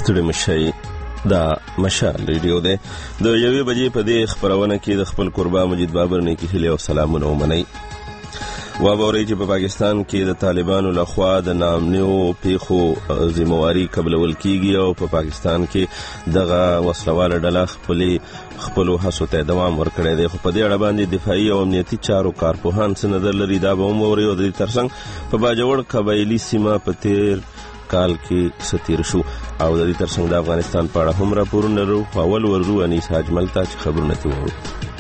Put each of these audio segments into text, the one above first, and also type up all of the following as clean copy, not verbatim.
ستړي مشي دا مشال ریډیو ده د 1 بجې په دې خبرونه کې د خپل قربا مجید بابر نه کې هلي او سلامونه ومني. وابوري چې په پاکستان کې د طالبانو لخوا د نامنیو پیخو ذمہواری قبلول کیږي او په پاکستان کې دغه وسلواله ډله خپل هڅو ته دوام ورکړی دی. خو په دې اړه باندې دفاعي او امنیتي چارو کارپوهان څه نظر لري دا به وموري او د ترڅنګ په باجوړ قبایلی سیمه په تیر کال کې ستیر شو او د دې ترڅنګ د افغانستان په اړه هم راپورونه لرو. اول ورزو انیس حاجمل ته چې خبرونه کوي.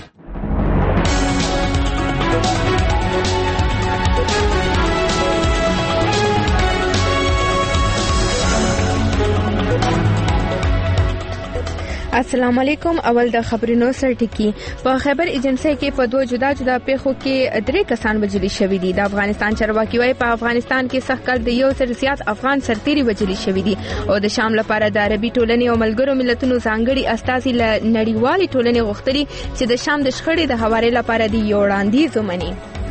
السلام علیکم. اول د خبرونو سرټکی. په خیبر ایجنسی کې په 2 جدا جدا پیښو کې 3 کسان وژل شوي دي. د افغانستان چارواکي وايي په افغانستان کې سخت کال د 1 زیات افغان سرتیري وژل شوي دي او د شام لپاره د عربي ټولنې او ملګرو ملتونو ځانګړي استازي له نړیوالې ټولنې غوښتلي چې د شام د شخړې د هواري لپاره د یو وړاندیز ومني.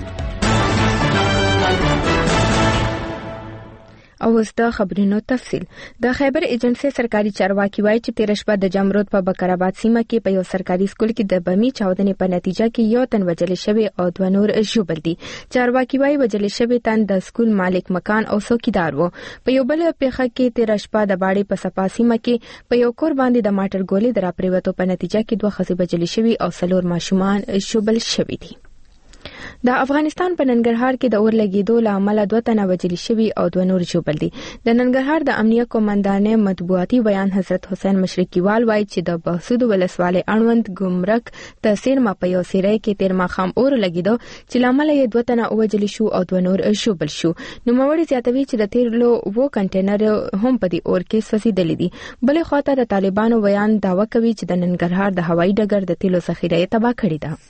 او اوس د خبرونو تفصیل. د خیبر ایجنسی سرکاري چارواکي وايي چې تیر شپه د جمرود په بکرآباد سیمه کې په یو سرکاري سکول کې د بمي چاودنې په نتیجه کې 1 تن وژل شوی او 2 نور ژوبل دي. چارواکي وايي وژل شوی تن د سکول مالک مکان او څوکیدار وو. په یو بل پیښه کې تیر شپه د باړې په صفا سیمه کې په یو کور باندې د ماټر ګولې د راپریوتو په نتیجه کې 2 ښځې وژل شوی او 4 ماشومان ژوبل شوی دي. د افغانستان په ننګرهار کې د اور لګیدو له امله 2 تنه وژل شوي او 2 نور ژوبل دي. د ننګرهار د امنیه قومندانې مطبوعاتي بیان حضرت حسین مشرقیوال وایي چې د بهسود ولسوالۍ اړوند ګمرک تحصیل ما په یو سیرې کې تیر ماښام اور لګیدو چې له امله یې 2 تنه وژل شو او 2 نور ژوبل شو. نوموړي زیاتوي چې د تیلو وو کنټینر هم په دې اور کې سوځېدلې دي. بلې خواته د طالبانو بیان داوا کوي چې د ننګرهار د هوایي ډګر د تیلو ذخیره یې تباه کړې ده.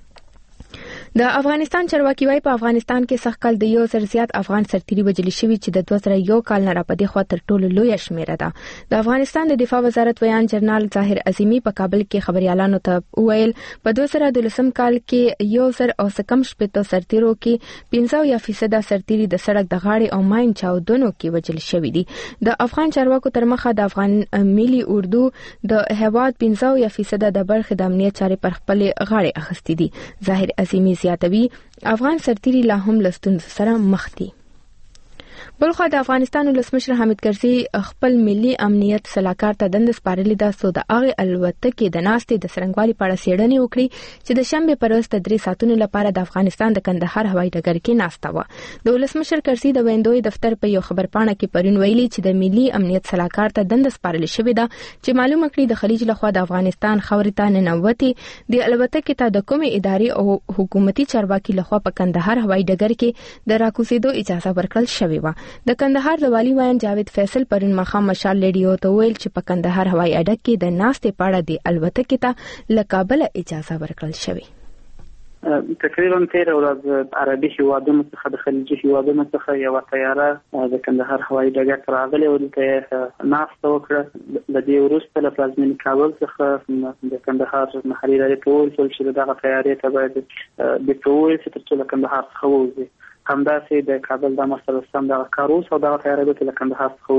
د افغانستان چارواکي وايي په افغانستان کې سخت کال د 1 زیات افغان سرتیري وژل شوي چې د 2001 کال نه راپدې خوا تر ټولو لوی شمیره ده. د افغانستان د دفاع وزارت بیان جنرال ظاهر عظیمی په کابل کې خبريالانو ته وویل په 2012 کال کې 1000 او سکم شپږ سرتیرو کې 15% سرتیري د سړک د غاړې او ماین چاودنو کې وژل شوي دي. د افغان چارواکو تر مخه د افغان ملي اردو د هواد 15% د برخې د امنیت چارې پر خپل غاړې اخستې دي. ظاهر عظیمی زیاتوي افغان سرتیري لا هم لستون سره مخ دي. بلخو د افغانستان ولسمشر حامد کرزي خپل ملي امنیت صلاحکار ته دند سپارلې ده سو د هغه الوتکې د ناستې د سرنګوالي په اړه څېړنې وکړي چې د شنبه پر ورځ د 3 ساعتونو لپاره د افغانستان د کندهار هوایي ډګر کې ناسته و. د ولسمشر کرزي د ویندوی دفتر په یو خبرپاڼه کې پرون ویلي چې د ملي امنیت صلاحکار ته دند سپارلې شوې ده چې معلومه کړي د خلیج لخوا د افغانستان خاورې ته ننوتي د الوتکې ته د کومې ادارې او حکومتي چارواکي لخوا په کندهار هوایي ډګر کې د راکوزیدو اجازه ورکړل شوې و. د کندهار د والی وایي جاوید فیصل پرون مخه مشال ریډیو ته ویل چې په کندهار هوایي اډه کې د ناستې پاړه د الوتکې ته له کابل اجازه ورکړل شوې. تقریبا 13 ورځې عربي هیوادونو څخه د خلیجي هیوادونو څخه یو طیاره د کندهار هوایي ډګر ته راغلې او دلته ناسته وکړه. د دې وروسته له پلازمینې کابل څخه د کندهار محلي ادارې ته وویل شول چې دغه طیارې ته باید د ټول چې تر څو له کندهار څخه ووځي. همداسې د کابل د مسلسل د کاروس او د طیارې ته له کندهار څخه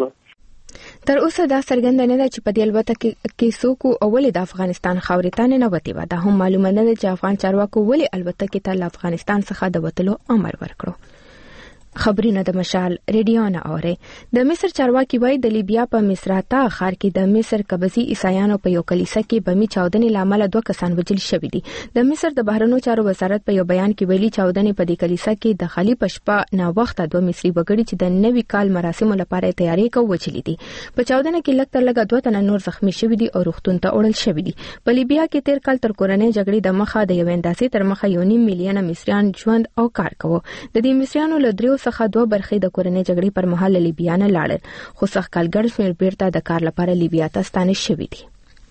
ووځي. تر اوسه دا څرګنده نه ده چې په دې الوتکه کې څوک او ولې د افغانستان خاورې ته ننوتي و. دا هم معلومه نه ده چې افغان چارواکو ولې الوتکې ته له افغانستان څخه د وتلو امر ورکړو. خبرونه د مشال ریډیو نه اوري. د مصر چارواکي وايي د لیبیا په مصراتا ښار کې د مصر قبضي عیسایانو په یو کلیسا کې بمي چاودنې لامل 2 کسان وژل شوي دي. د مصر د بهرنیو چارو وزارت په یو بیان کې ویلي چاودنې په دې کلیسا کې د خلی پشپا نا وخت 2 مصري وګړي چې د نوي کال مراسمو لپاره تیاری کوي وژل دي. په چاودنه کې لږ تر لږه 2 تنه نور زخمی شوي دي او روغتون ته وړل شوي دي. په لیبیا کې تیر کال تر کورنۍ جګړې د مخه د یو انداسې تر مخه 1.5 میلیونه مصریان ژوند او کار کوي. د دې مصریانو له 3 څخه 2 برخې د کورنۍ جګړې پر مهال لیبیا نه لاړل خو سخت کالګر شمیر بیرته د کار لپاره لیبیا ته ستانه شوي دي.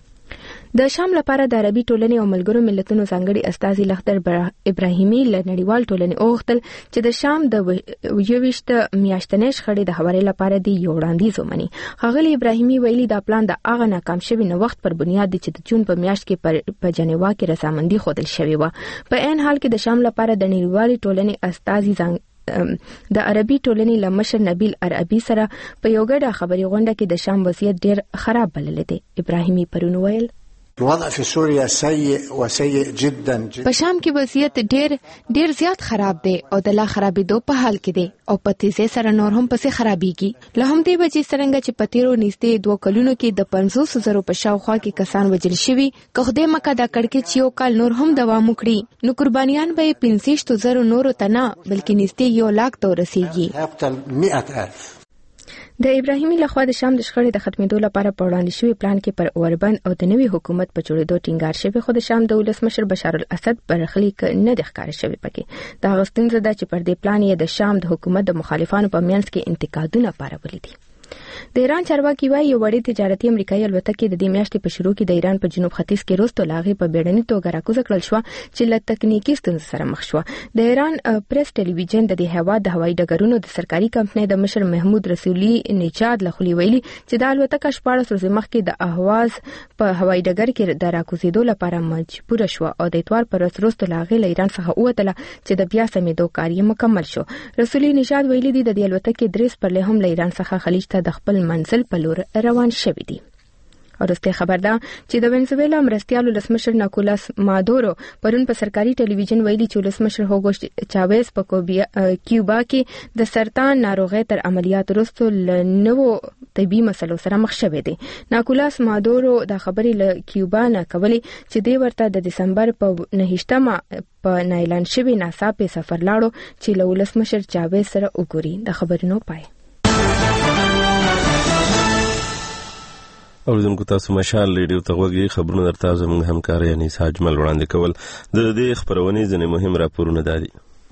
د شام لپاره د عربي ټولنې او ملګرو ملتونو ځانګړي استازي لختر ابراهیمي له نړیوال ټولنې اوغتل چې د شام د 28 میاشتنې شخړې د هواري لپاره دی یو وړاندیز ومني. ښاغلي ابراهیمي ویلي دا پلان د هغه ناکام شوی نو وخت پر بنیاد دی چې د جون په میاشت کې په جنیوا کې رضامندي ښودل شوې و. په عین حال کې د شام لپاره د نړیوال ټولنې استازي د عربي ټولنې لمشر نبیل عربي سره په یو ګډه خبري غونډه کې د شام وضعیت ډیر خراب بلل دي. ابراهیمي پرون ویل الوضع في سوريا سيء وسيء جدا. په شام کې وضعیت ډیر زیات خراب دی او د لا خرابېدو په حال کې دی او په تیزه سره نور هم پسې خرابېږي. له همدې وجې څرنګه چې په تیرو نږدې 2 کلونو کې د 500,000 په شاوخوا کې کسان وژل شوي، که خدای مکه دا کړکېچ چې یو کال نور هم دوام وکړي نو قربانیان به 65,000 نورو ته نه بلکې نږدې 100,000 ته ورسېږي. د ابراهیمي لخوا د شام د شخړې د ختمېدو لپاره په وړاندې شوی پلان کې پر اوربند او د نوي حکومت په جوړېدو ټینګار شوی، خو د شام د ولسمشر بشار الاسد برخلیک نه د ښکار شوی. پکې دا غوښتنه ده چې پر دې پلان یې د شام د حکومت د مخالفانو په منځ کې انتقادونه پارولي دي. د ایران چارواکي وايي یو وړي تجارتي امریکایي الوتکه د دې میاشتې په شروع کې د ایران په جنوب ختیځ کې روستو لاغي په بیړني توګه راکوزه کړل شو چې له تکنیکی ستونزو سره مخ شو. د ایران پریس ټلویزیون د دې هوا د هوایي ډګرونو د سرکاري کمپنۍ د مشر محمود رسولي نژاد لخوا ویلي چې د الوتکه 14 ورځې مخکې د اهواز په هوایي ډګر کې د راکوزیدو لپاره مجبور شو او د اتوار پر ورځ روستو لاغي له ایران څخه ووتله چې د بیا سمېدو کار یې مکمل شو. رسولي نژاد ویلي دی د الوتکې درې سپرلې هم له ایران څخه خلیج ته د خپل منزل په لور روان شوي دي. ورسته خبر ده چې د وینزویلا مرستیال ولسمشر ناکولاس مادورو پرون په سرکاري ټلویزیون ویلي چې ولسمشر هوګو چاویز په کیوبا کې د سرطان ناروغۍ تر عملیات وروسته له نوو طبي مسلو سره مخ شوی دی. ناکولاس مادورو دا خبرې له کیوبا نه کولې چې دی ورته د دسمبر په 9مه په نایلان شوی ناڅاپي سفر لاړو چې له ولسمشر چاویز سره وګوري. د خبرونو پای اوریدونکو تاسو مشال ریډیو ته غوږی خبرونه درته زموږ همکار یعنی ساجمل وړاندې کول. د دې خبرونې ځینې مهم راپورونه دي.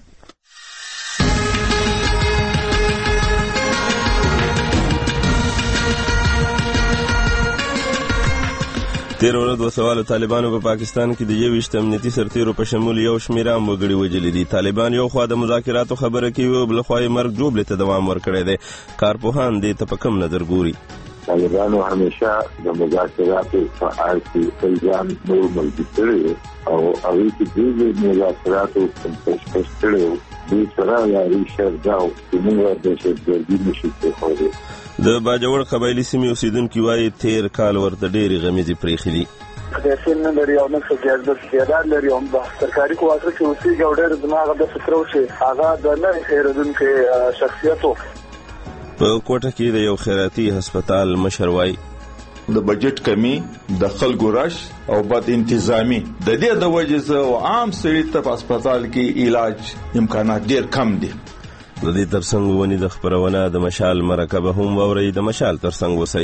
تیر ورځ وسوالو طالبانو په پاکستان کې د 21 امنیتي سرتیرو په شمول یو شمیره وګړي وژلي دي. طالبان یو خوا د مذاکراتو خبره کوي او بل خوا یې مرګ جوړې ته دوام ورکړی دی. کارپوهان دې ته په کوم نظر ګوري؟ طالبانو همیشه د مذاکراتو فعال دي، ځان نور ملګري او هغه چې د مذاکراتو پېشکش کړي دي سره لري شرځاو چې موږ د شرځي نشي کولی. د باجوړ قبایلی سیمې اوسیدونکو وايي تیر کال ورته ډېری غمیزې پرېښې دي. د سین لري او نو څه ګرځي لري هم د سرکاري قواتو کې اوسېږي او ډېر دماغ د فکرو شي هغه د نه خیرونکو شخصیتو په کوټه کې د یو خیراتي هسپتال مشر وايي د بجټ کمی، د خلکو رش او بد انتظامی د دې د وجې عام سړي ته په هسپتال کې علاج امکانات ډېر کم دي. د دې ترڅنګ ونی د خبرونه د مشال مرکب هم ووري د مشال ترڅنګ وسی.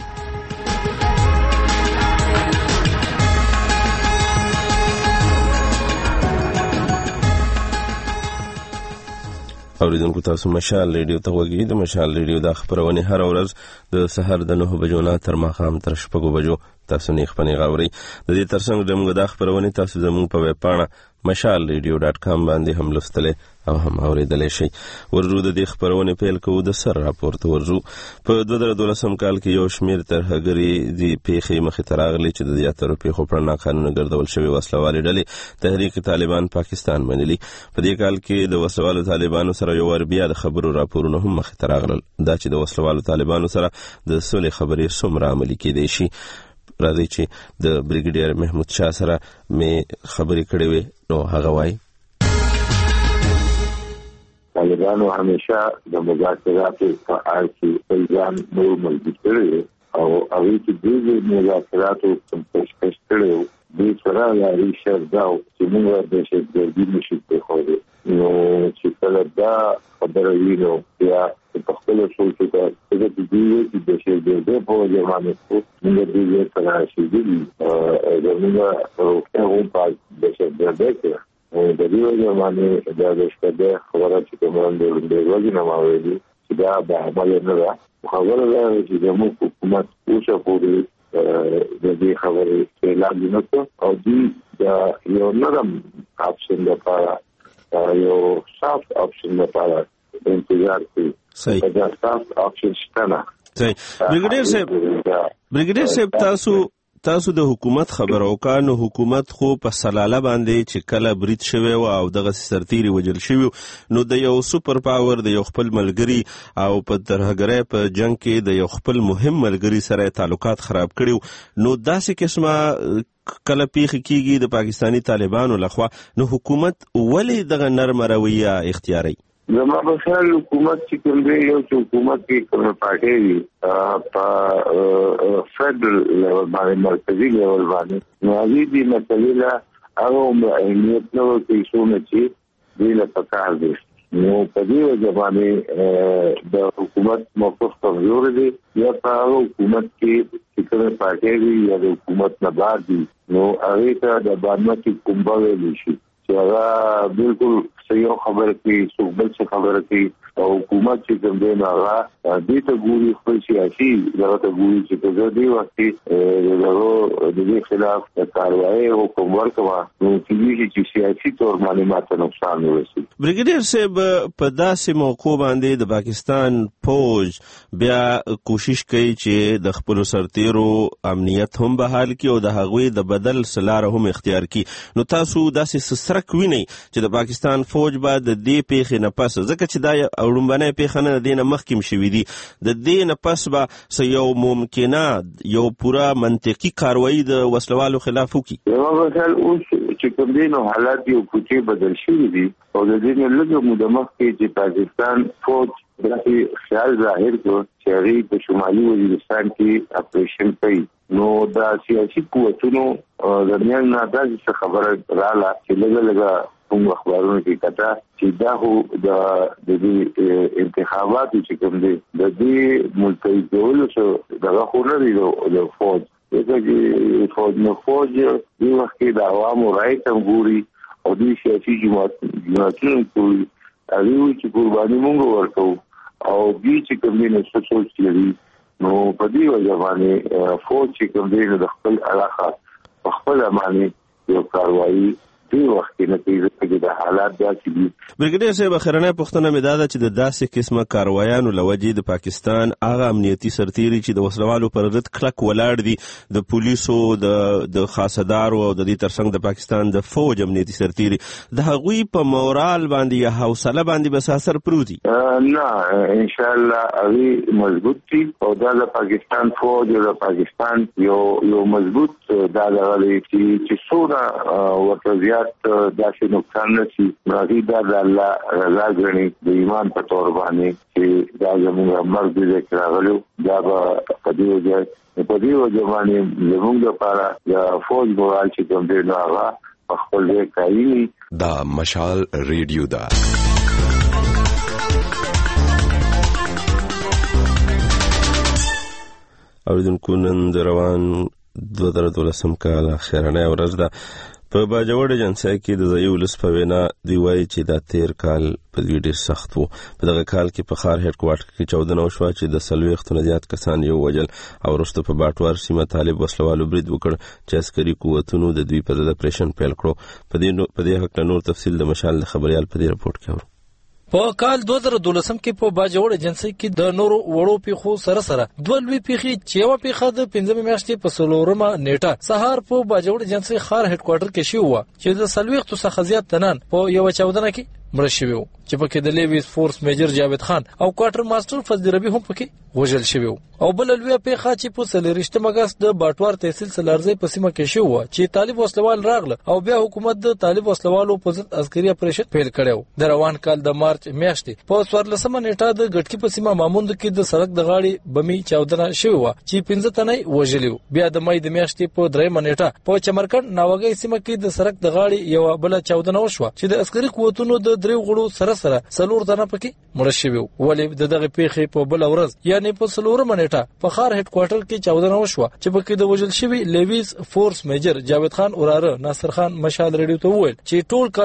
اوریدونکو تاسو مشال ریډیو ته غوږی. د مشال ریډیو د خبرونه هر ورځ د سحر د 9 بجو نه تر ماښام تر 6 بجو تاسو نه خپنی غاوري. د دې ترڅنګ د موږ د خبرونه تاسو زموږ په ویب پاڼه mashalradio.com باندې هم لوستل او هم اوریدل شي. ورجو د دې خبرونه پیل کوو د سر راپورته ورجو. په 2012 کال کې یو شمیر ترهګری دی پیخي مخ تراغلی چې د زیاتره پیخو پر نه قانون ګرځول شوی وسلوالې ډلې تحریک طالبان پاکستان منلي. په دې کال کې د وسلوالو طالبانو سره یو ور بیا د خبرو راپورونه هم مخ تراغلل. دا چې د وسلوالو طالبانو سره د صلح خبرې څومره عملي کېدې شي. راځي چې د بریګیډیر محمود شاه سره مې خبرې کړې وې نو هغه وایي طالبانو همیشه د مذاکراتو فعال دي، ځان نور ملګري او هغه چې د مذاکراتو پېشکش کړي دي سره لري شرځاو چې موږ د شرځي نشي کولی. نو چې کله دا خبره وینو یا په خپل ټول څه ته د دې د شرځي په ځمانه کې موږ د دې سره شي دي موږ او په د شرځي کې د دې ځمانه د شرځي خبره چې کوم د ورځې نه ماوي چې دا به عمل نه ده. خبره ده چې موږ حکومت اوسه پورې د دې خبرې اعلان نکړ او دې یو نرم اپشن لپاره یو سافت اپشن لپاره انتظار کوي. صحیح دا سافت اپشن شته نه. صحیح. بریګیډیر صاحب تاسو د حکومت خبرو کانو حکومت خو په سلاله باندې چې کله برید شوی او دغه سرتیری وجل شوی نو د یو سوپر پاور د یو خپل ملګری او په ترهګرۍ په جنگ کې د یو خپل مهم ملګری سره تعلقات خراب کړي نو داسې قسمه کله پیښ کیږي د پاکستانی طالبانو لخوا نو حکومت ولې دغه نرمه رویه اختیاري؟ زما په خیال حکومت چې کوم دی یو حکومت کې کومه پارټي وي په فدرال لیول باندې مرکزی لیول باندې نو هغه دې مسلې لا هغه اهمیت نو کې څونه چې دې له پکار دي نو په دې وجه باندې د حکومت موقف کمزور دی یا په حکومت کې چې کومه پارټي وي یا د حکومت نه بار دي نو هغه ته د باندې کومبه ویل شي چې هغه بالکل صحیح خبره کوي څوک بل څه خبره کوي او حکومت چې کوم دی هغه دې ته ګوري خپل سیاسي دغه ته ګوري چې په دې وخت کې د دې خلاف کاروایی او کوم ورکوه نو چې سیاسي تور باندې ماته نقصان ورسي. بریګیډیر صاحب په داسې موقع باندې د پاکستان فوج بیا کوشش کوي چې د خپل سرتیرو امنیت هم بحال کړي او د هغوی د بدل سلاره هم اختیار کړي نو تاسو داسې سرک وینئ چې د پاکستان فوج به د دې پیښې نه پس ځکه چې دا وړومبنۍ پیښه نه د دې نه مخکې شوي دي د دې نه پس به یو ممکنه یو پوره منطقي کاروایی د وسلوالو خلاف وکړي؟ زما په خیال اوس چې کوم دی نو حالات یو کوچې بدل شوي دي او د دې نه لږ موده مخکې چې پاکستان فوج داسې خیال ظاهر کړ چې هغوی په شمالي وزیرستان کې اپریشن کوي نو دا سیاسي قوتونو درمیان نه داسې خبره راغله چې لږه کوم اخبارونو کې کته چې دا هو د دې انتخاباتو چې کوم دي د دې ملتهي کولو څخه دغه خو نه دی د فوج دغه چې فوج د وخت د عوامو رائے ته ګوري او د سیاسي جماعتونو ګوري هغه چې قرباني مونږ ورکو او دې چې کوم نه څه سوچ لري نو په دې وجه باندې فوج چې کوم دی د خپل علاقه په خپل باندې یو کاروایی دی وخت نه کوي د حالات داسې دي. بریګیډیر صاحب اخرنۍ پوښتنه مې دا ده چې د داسې قسمه کاروایانو له وجې د پاکستان هغه امنیتي سرتیري چې د وسلوالو پر ضد کلک ولاړ دي د پولیسو د خاصدارو او د دې ترڅنګ د پاکستان د فوج امنیتي سرتیري د هغوی په مورال باندې یا حوصله باندې بس اثر پروتي؟ نه ان شاء الله هغوی مضبوط دي او دا د پاکستان فوج او د پاکستان یو مضبوط دا دغه چې څومره ورته داسې نقصان نشي راځي دا د الله رضا غني د ایمان په تور باندې چې دا زموږ مرګ دې راغلو دا په دې وجه باندې زموږ لپاره د فوج مورال چې کوم دی نو هغه په خپل ځای کوي. دا مشال ریډیو دا اوریدونکو نن د روان 2012 کال اخرنۍ ورځ ده په باجوړ ایجنسۍ کې د ځایي ولس په وینا دی وایي چې دا تیر کال په ډېر سخت وو. په دغه کال کې په ښار هډ کوارټر کې چاودنه وشوه چې د 40 نه زیات کسان یو وجل او وروسته په باټوار سیمه طالب وسلوالو برید وکړ چې عسکري قوتونو د دوی په ضد اپریشن پیل کړو. په دې حق نور تفصیل د مشال د خبريال په دې رپورت کې اورو. په کال 2012 کې په باجوړ ایجنسۍ کې د نورو وړو پیښو سره دوه لوی پیښې چې یو پیښه د 15 میاشتې په 16 نیټه سهار په باجوړ ایجنسۍ ښار هډ کوارټر کې شو چې د 40 څخه زیات تنان په یو چاودنه کې مړ شوی چې پکې د لیویس فورس میجر جاوید خان او کوارټر ماستر فضل ربی هم پکې وژل شوی او بل لوی پیښه چې په 30 اگست د باټوار تحصیل سلارزی په سیمه کې شو چې طالب وسلوال راغله او بیا حکومت د طالب وسلوالو په ضد عسکري اپریشن پیل کړو. د روان کال د مارچ میاشتې په 14 نیټه د ګټکی په سیمه ماموند کې د سړک د غاړي بمي چاودنه شوی چې 15 تنه وژل. بیا د مې د میاشتې په 3 نیټه په چمرکند ناوګي سیمه کې د سړک د غاړي یو بل چاودنه وشوه چې د عسکري قوتونو د درې غړو سره 4 تنه پکې مړ شوی. ولې دغه پیښې په بل ورځ یعنی په 16 نیټه په ښار هډ کوارټر کې چاودنه وشوه چې پکې د وژل شوی لیویس فورس میجر جاوید خان وراره ناصر خان مشال ریډیو ته وویل چې ټول کال هغوی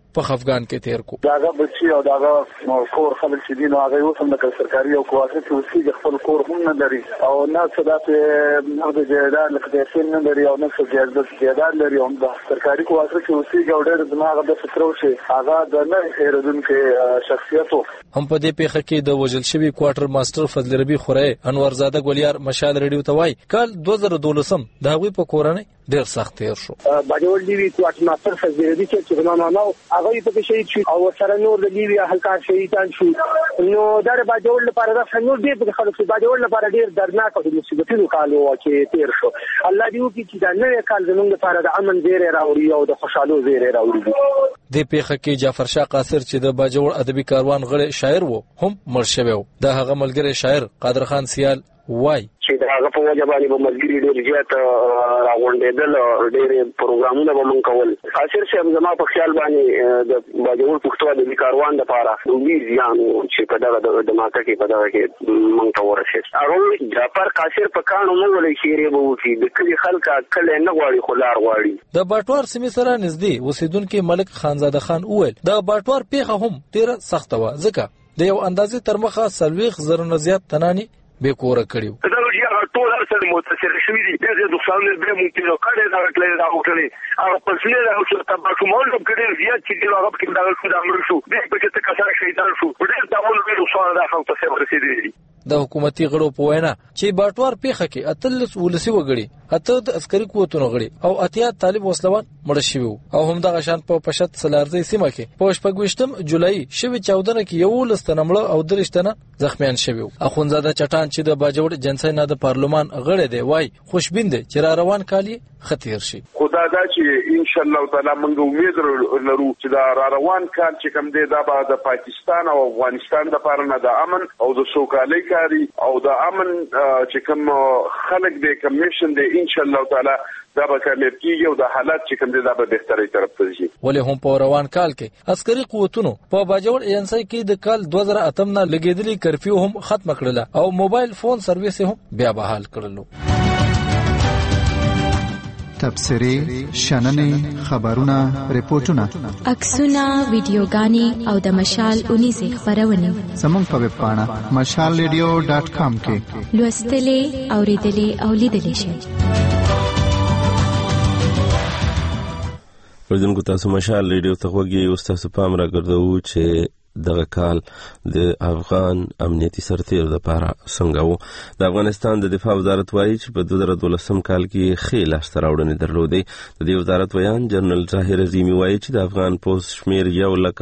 په خفګان کې تیر کو. داغه بچي او داغه کور خلک چې دي نو هغه اوس هم د سرکاري او کواسي چې خپل کور هم نه لري او نه صدات نه د جیداد لکه سن نه لري او نه جیداد لري او د سرکاري کواسي چې اوسې ګوډر دماغ د فکرو شي هغه د نه خیرودونکو شخصیتو. هم په دې پیښه کې د وژل شوی کوارټر ماستر فضل ربی خورای انورزاده ګولیار مشال ریډیو ته وای کال 2012 د هغوی په کورنۍ ډیر سخت تیر شو. باجوړ لیوی کوارټر ماستر فضل ربی چې نو هغه په شهید شو او سره نور د لیوی هلکار شهیدان شو. نو در باجوړ لپاره د څنګه ډیر خلک باجوړ لپاره ډیر دردناک او مصیبتونو کالو چې تیر شو. الله دې وکړي چې دا نوې کال زموږ لپاره د امن زیری راوړي او د خوشحالو زیری راوړي. د پیښه کې جعفر شاه قاصر چې د باجوړ ادبي کاروان غړي شاعر وو هم مړ شوی و. د هغه ملګری شاعر قادر خان سیال وای چې دا هغه په وجه باندې په ملګری ډېر زیات راغونډېدل ډېر پروګرامونه به مونږ کول. خاصر صاحب زما په خیال باندې د باجوړ پښتو ادبي کاروان لپاره دوی ځان چې په دغه د ماته کې په دغه کې مونږ ته ورسېد. هغه جعفر قاصر په کانو مونږ ولې شعر به وکړي د کلی خلک کله نه غواړي خلار غواړي. د باټوار سیمې سره نږدې اوسیدونکو ملک خانزاده خان وویل د باټوار پیښه هم ډېره سخته و ځکه د یو اندازې تر مخه 40,000 زیات تنانی به کور کړیو. ټول سره متصل شوی دي د دوستانو به ممکن کړي دا کړي دا وکړي او په څیر دا چې تاسو مونږ کړي زیات چې هغه په دا څه د امر شو د په چې تاسو شهیدان شو ډېر دا ول ویلو سوال دا خو ته ورسېدي. د حکومتي غړو په وینا چې باټوار پیښه کې اتلس ولسی وګړي اته د عسکري قوتونو غړي او اتیا طالب وسلوان مړ شوی او هم د غشان په پشت سلارزي سیمه کې په 28 جولای شوی 14 کې یو لستنمړه او درشتنه زخمیان شوی. اخونزاده چټان چې د باجوړ جنسي نه د پارلمان غړي دی وای خوشبین دي چې را روان کالي خطر شي. خدای دا چې ان شاء الله تعالی موږ امید لرو چې دا را روان کال چې کوم دی دا به د پاکستان او افغانستان لپاره نه د امن او د سوکالۍ کاری او د امن چې کوم خلک دی کمیشن دی ان شاء الله تعالی دا به کامیاب کیږي او د حالات چې کوم دی دا به بهتري طرف ته ځي. ولې هم په روان کال کې عسکري قوتونو په باجوړ ایجنسي کې د کال 2008 نه لګیدلي کرفیو هم ختم کړل او موبایل فون سرویس هم بیا بحال کړل. تبصرې شننې خبرونه ریپورتونه عکسونه ویډیوګانې او د مشال 19 خبرونه زموږ په ویب پاڼه mashalradio.com کې لوستلې اوریدلې او لیدلې شئ. ورځنکو تاسو مشال ریډیو ته وګورئ او تاسو پام راګرځوو چې دغه کال د افغان امنیتي سرتیر لپاره څنګه وو. د افغانستان د دفاع وزارت وایي چې په 2012 کال کې ښې لاسته راوړنې درلودې. د دې وزارت ویان جنرال ظاهر عظیمي وایي چې د افغان پوځ شمیر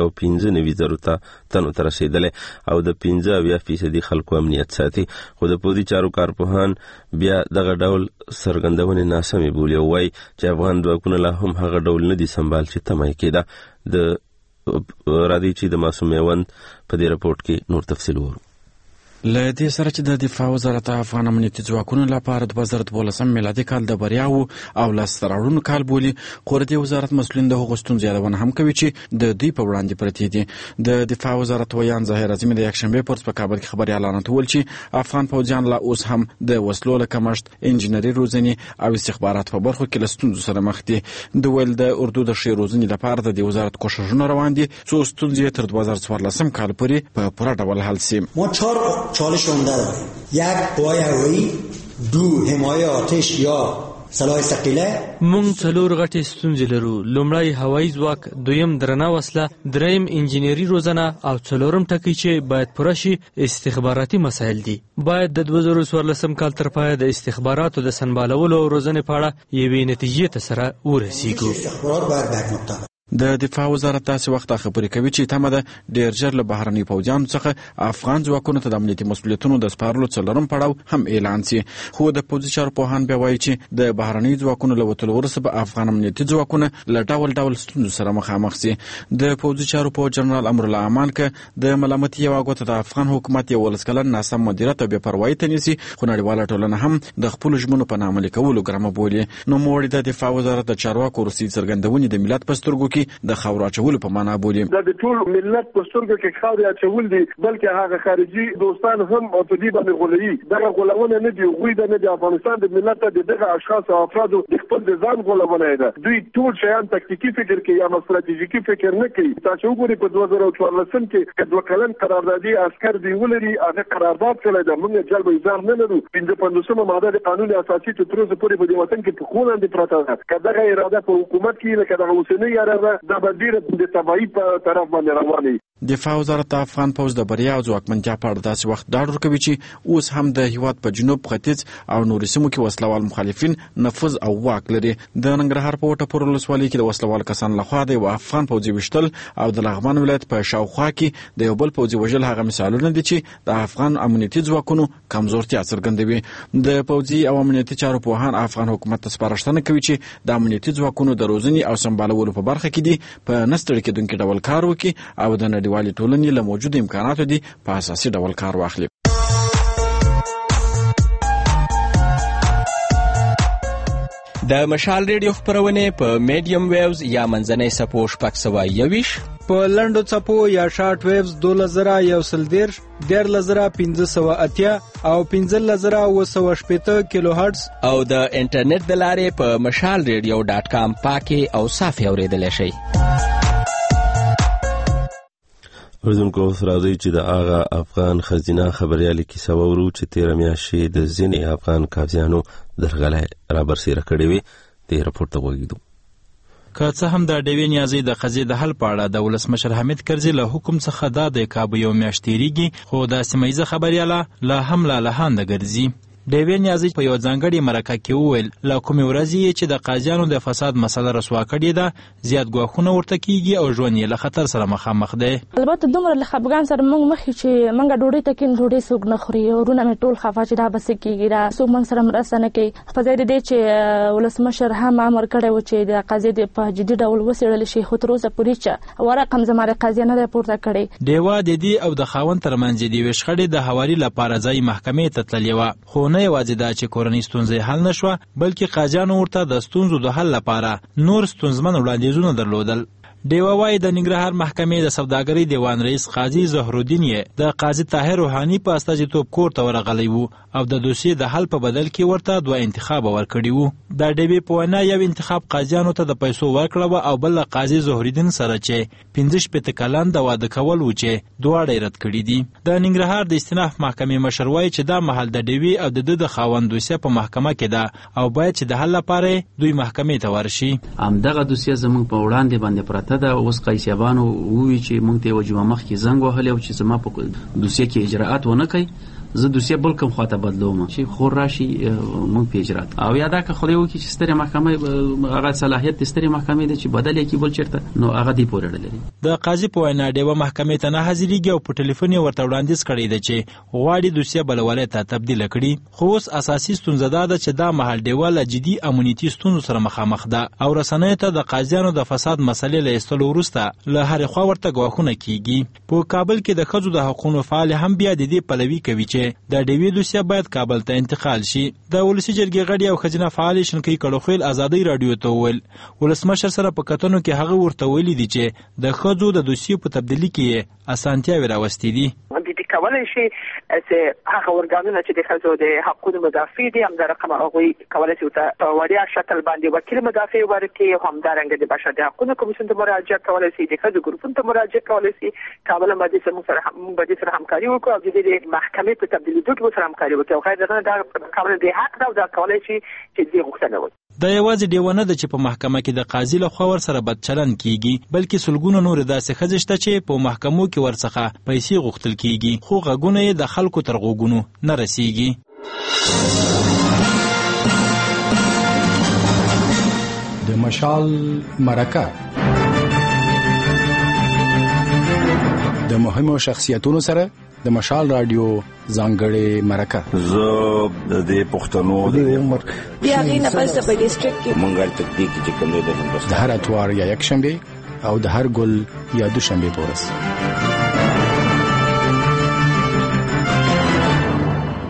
1,95,000 تنو ته رسیدلی او د 15% خلکو امنیت ساتي. خو د پوځي چارو کارپوهان بیا دغه ډول څرګندونې ناسمې بولي او وایي چې افغان ځواکونه لا هم هغه ډول نه دي سمبال چې تمه یې کېده. د راځي چې د معصوم میوند په دې رپورت کې نور تفصیل ورو. له دې سره چې د دفاع وزارت افغان امنیتي ځواکونو لپاره 2012 میلادي کال د بریاو او لاسته راوړنو کال بولي، خو د وزارت مسؤلین د هغو ستونزو یادونه هم کوي چې د دوی په وړاندې پرتې دي. د دفاع وزارت ویان ظاهر عظیمي د یکشنبه پر په کابل کې خبري اعلان کول چې افغان پوځیان لا اوس هم د وسلو له کمښت، انجنیري روزنې او استخبارات په برخو کې له ستونزو سره مخ دي. د ویل د اردو د ښې روزنې لپاره د وزارت کوښښونه روان دي څو ستونزې تر 2014 کال پورې په پوره ډول حل شي. چالش عمده داریم. یک قوای هوایی، دو حمایه آتش یا سلاح ثقیله. مونږ څلور غټې ستونزې لرو. لومړی هوایي ځواک، دویم درنه وسله، دریم انجنیري روزنه او څلورم ټکی چې باید پوره شي استخباراتي مسایل دي. باید د 2014 کال تر پایه د استخباراتو د سنبالولو او روزنې په اړه یوې نتیجې ته سره ورسیږو. استخبارات باید برنامه د دفاع وزارت تاسو وخت خبرې کوي چې تمه ده ډیر ژر له بهرني پوځیانو څخه افغان ځواکونو ته د امنیتي مسؤلیتونو د سپارلو څلورم پړاو هم اعلان شي. خو د پوځي چارو پوهان بیا وایي چې د بهرني ځواکونو له وتلو وروسته به افغان امنیتي ځواکونه له ډول ستونزو سره مخامخ شي. د پوځي چارو په جنرال امرالله امان کې د ملامتي یو غوته د افغان حکومت یو ولسکلن ناسم مدیریت او بې پروایي ته نیسي، خو نړیواله ټولنه هم د خپل ژمنو په نامه لیکولو ګرمه بولي. نو موړي د دفاع وزارت د چارواکو روسي څرګندونې د ملت په سترګو کې د خاور اچولو په معنا بولي. دا د ټول ملت په سترګو کې خاور اچول دي، بلکې هغه خارجي دوستان هم په دې باندې غولوي. دا غولونه نه دی، غوی د نه د افغانستان د ملت د دغه اشخاص او افرادو د خپل د ځان غولونه ده. دوی ټول شیان تکتیکی فکر کوي یا استراتیژیکي فکر نه کوي. تاسو وګورئ په 2014 کې کډو کلن قراردادي عسكر دی ولري، هغه قرارداد کړی د موږ جلب ایزار نه لرو. 15 ماده د قانون اساسي تر اوسه پورې په دې وطن کې په خونه اندې پراته ده. کله اراده په حکومت کې لکه د اوسنۍ اراده د بدیره د تبعی په طرف باندې روانه. دفاع وزارت افغان پوز د بریا او ځواکمنتیا په اړه داسې وخت ډاډ ورکوي چې اوس هم د هیواد په جنوب، ختیځ او نورو سیمو کې وسلوال مخالفین نفوذ او واک لري. د ننګرهار په وټه پور ولسوالۍ کې د وسلوال کسان لخوا د یو افغان پوځي وشتل او د لغمان ولایت په شاوخوا کې د یو بل پوځي وژل هغه مثالونه دي چې د افغان امنیتي ځواکونو کمزورتیا څرګندوي. د پوځي او امنیتي چارو پوهان افغان حکومت ته سپارښتنه کوي چې د امنیتي ځواکونو د روزنې او سمبالولو په برخه کې دي په نستړي کېدونکي ډول کار وکړي او د نړیوالې ټولنې له موجودو امکاناتو دي په اساسي ډول کار واخلي. د مشال ریډیو خبرونه په میډیم ویوز یا منځنۍ سپو 621 په لنډو څپو یا شارټ ویوز 2110 14580 او 15980 کیلو هرتز او د انټرنیټ د لارې په mashalradio.com پاکي او صافي اوریدل شي. ورزمکو اوس راځي چې د هغه افغان خزینه خبريالي کیسه وورو چې 13 میاشتې د ځینې افغان قاضیانو درغلۍ رابرسېره کړې وي. د راپور ته وګورئ. که څه هم د ډیوې نیازي د قضیې د حل په اړه د ولسمشر حمید کرزي له حکم څخه د کابو یو میاشت تیریږي، خو د سیمایي خبرياله لا هم لا لهانده ګرځي. ډیوې نیازي په یو ځانګړي مرکه کې وویل له کومې ورځې چې د قاضیانو د فساد مسله رسوا کړې ده، زیات ګواښونه ورته کیږي او ژوند یې له خطر سره مخامخ دی. البته دومره له خپګان سره موږ مخې چې موږ ډوډۍ ته کین ډوډۍ څوک نه خوري، ورونه مې ټول خفه چې دا بس کیږي، دا څوک موږ سره مرسته نه کوي. په ځای دې چې ولسمشر هم امر کړی و چې د قضیې په جدي ډول وڅېړل شي، خو تر اوسه پورې چې ورقم زماره قضیه نه پورته کړی. ډیوا د دې او د خاوند ترمنځ د یوې شخړې د هواري لپاره ځای محکمې ته تللې وه، خو نه یوازې دا چې کورنۍ ستونزې حل نشوه، بلکې قاضیانو ورته د ستونزو د حل لپاره نور ستونزمن وړاندیزونه درلودل. ډیوا وايي د ننګرهار محکمې د سوداګرۍ دیوان رئیس قاضي زهرالدین یې د قاضي طاهر روحاني په استازیتوب کور ته ورغلی وو او د دوسیې د حل په بدل کې ورته 2 انتخاب ورکړي وو. د ډیوې په وینا یو انتخاب قاضیانو ته د پیسو ورکړه او بل قاضي زهرالدین سره چې 15 کلن د واده کول و چې دواړه رد کړي دي. د ننګرهار د استیناف محکمې مشر وايي چې دا محل د ډیوې او د خاوند دوسیه په محکمه کې ده او باید چې د حل لپاره دوی محکمې ته ورشي. همدغه دوسیه زموږ په وړاندې باندې پراته ده. اوس قیصیابانو وویل چې موږ ته یو جمعه مخکې زنګ وهلی او چې زما په دوسیه کې اجراءات ونه کوي، زه دوسیه بل کوم خواته بدلوم چې خور راشي موږ په اجرات او یاده که خدای وکړي چې ستره محکمه هغه صلاحیت د ستره محکمې د چې بدل یې کی بل چیرته نو هغه دی پورې لري. د قاضي په وینا ډیوه محکمې ته نه حاضرېږي او په ټلیفون یې ورته وړاندیز کړی دی چې غواړي دوسیه بلولې ته تبدیل کړي، خو اوس اساسي ستونزه دا ده چې دا محل ډیوه له جدي امنیتي ستونزو سره مخامخ ده او رسنیو ته د قاضیانو د فساد مسلې له ایستلو وروسته له هرې خوا ورته ګواښونه کیږي. په کابل کې د ښځو د حقوقو فعال هم بیا د دې پلوي کوي چې د ډیوې دوسیه باید کابل ته انتقال شي. د ولسی جرګې غړي او خزینه فعال شنکې کړوخیل ازادي رادیو ته ویل ولسمشر سره په کتنو کې هغه ورته ویلي دي چې د ښځو د دوسیې په تبدیلی کې اسانتیاوې راوستي دي. کولای شي چې هغه ورګانونه چې د ښځو د حقوقو مدافع دي هم د رقم هغوی کولای شي په وړیا شکل باندې وکیل مدافع ورکړي، همدارنګه د بشري حقوقو کمیسیون ته مراجعه کولای شي، د ښځو ګروپونو ته مراجعه کولای شي. کابل باندې موږ سره همکاري وکړو او د دې محکمې په تبدیلیدو کې سره همکاري وکړو. خو دا کابل د حق دا کولای شي چې دې غوښتنه وکړي. دا یوازې ډیونه ده چې په محکمه کې د قاضي له خوا ورسره بد چلند کیږي، بلکې سلګونه نور داسې ښځې شته چې په محکمو کې ورڅخه پیسې غوښتل کیږي، خو غږونه یې د خلکو تر غوږونو نه رسیږي. د مشال مرکه د مهمو شخصیتونو سره د مشال رادیو ځانګړې مرکه. زه د دې پښتنو د عمر بیا غینه پس په ډیسټریکټ کې مونږه تکتیک چې کوم د هندوستان د هر اتوار یا یک شنبه او د هر ګل یا دوشنبه پورس.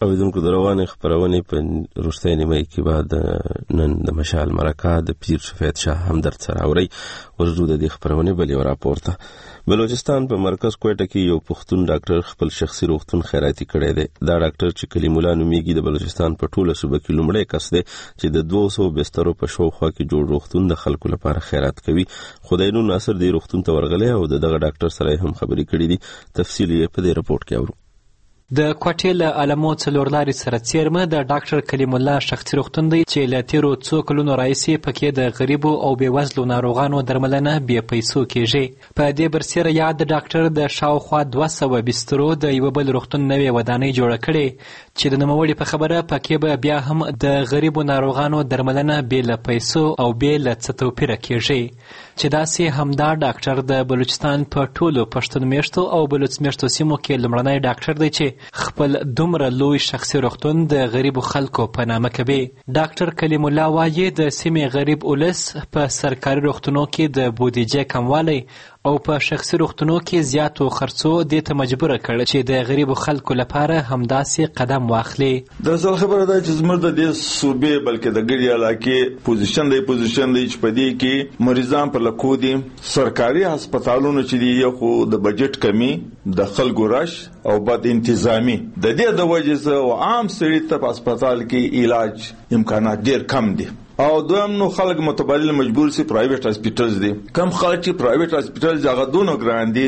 اوریدونکو د روانې خپرونې په وروستۍ نیمایي کې به د نن د مشال مرکه د پیر شفیع شاه همدرد سره اورئ. ورځو د دې خپرونې بلې راپورته بلوچستان په مرکز کوټه کې یو پښتون ډاکټر خپل شخصي روغتون خیراتي کړی دی. دا ډاکټر چې کلیم الله نومیږي د بلوچستان په ټوله صوبه کې لومړی کس دی چې د 200 بسترو په شاوخوا کې جوړ روغتون د خلکو لپاره خیرات کوي. خدای نو ناصر دې روغتون ته ورغلی او دغه ډاکټر سره هم خبرې کړې دي. تفصیل یې په دې رپورت کې اورو. د کوټې له علمو څلور لارې سره څیرمه د ډاکټر کلیم الله شخصي روغتون دی چې له تیرو څو کلونو راهیسې پکې د غریبو او بېوزلو ناروغانو درملنه بې پیسو کیږي. په دې برسېره یاد د ډاکټر د شاوخوا 200 بسترو د یو بل روغتون نوې ودانۍ جوړه کړې چې د نوموړي په خبره پکې به بیا هم د غریبو ناروغانو درملنه بې له پیسو او بې له څه توپیره کیږي. چې داسې همدا ډاکټر د بلوچستان په ټولو پښتون میشتو او بلوچ میشتو سیمو کې لومړنی ډاکټر دی چې خپل دومره لوی شخصي روغتون د غریبو خلکو په نامه کوي. ډاکټر کلیم الله وایي د سیمې غریب اولس په سرکاري روغتونو کې د بودیجې کموالی او په شخصي روغتونو کې زیاتو خرڅو دې ته مجبور کړ چې د غریبو خلکو لپاره همداسې قدم واخلي. دراصل خبره ده چې زموږ د دې صوبې بلکې د ګډي علاقې پوزیشن دی چې په دې کې مریضان په لکو دي. سرکاري هسپتالونو چې دی یو خو د بجټ کمی، د خلکو رش او بد انتظامی د دې د وجې او عام سړي ته په هسپتال کې علاج امکانات ډیر کم دي. او دویم نو خلک متبادل مجبور سي پرایویټ هسپتالز دي. کم خلک چې پرایویټ هسپتالز هغه دونه ګران دي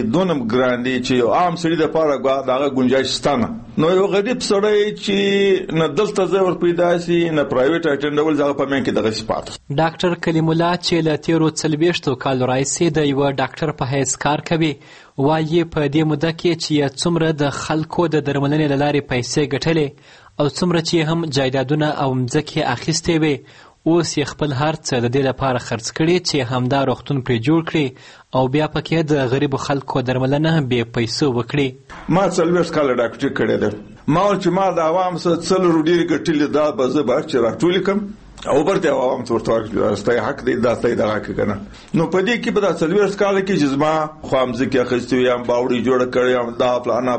چې عام سړي د پاره دغه گنجائش ستانه. نو یو غریب سړی چې نه دلته ځای ور پیدا سي نه پرایویټ اټینډول ځای په من کې دغه صفات. ډاکټر کلیم الله چې له تیرو 40 کالو راهیسې د یو ډاکټر په حیث کار کوي وایي په دې موده کې چې څومره د خلکو د درملنې له لارې پیسې ګټلې او څومره چې هم جایدادونه او مځکې اخیستې وي اوس یې خپل هر څه د دې لپاره خرڅ کړي چې همدا روغتون پرې جوړ کړي او بیا پکې د غریبو خلکو درملنه بې پیسو وکړي. ما 40 کاله ډاکټري کړې ده. ما چې ما د عوام سره څلور ډېرې ګټلې دا به زه به چې راټولې کړم او برته عوام ورته ستای حق دی دا ستای دغه کنه. نو په دې کې به دا 40 کال کې چې زما خوامځ کې اخیستو یم باوړي جوړ کړی دا پلانا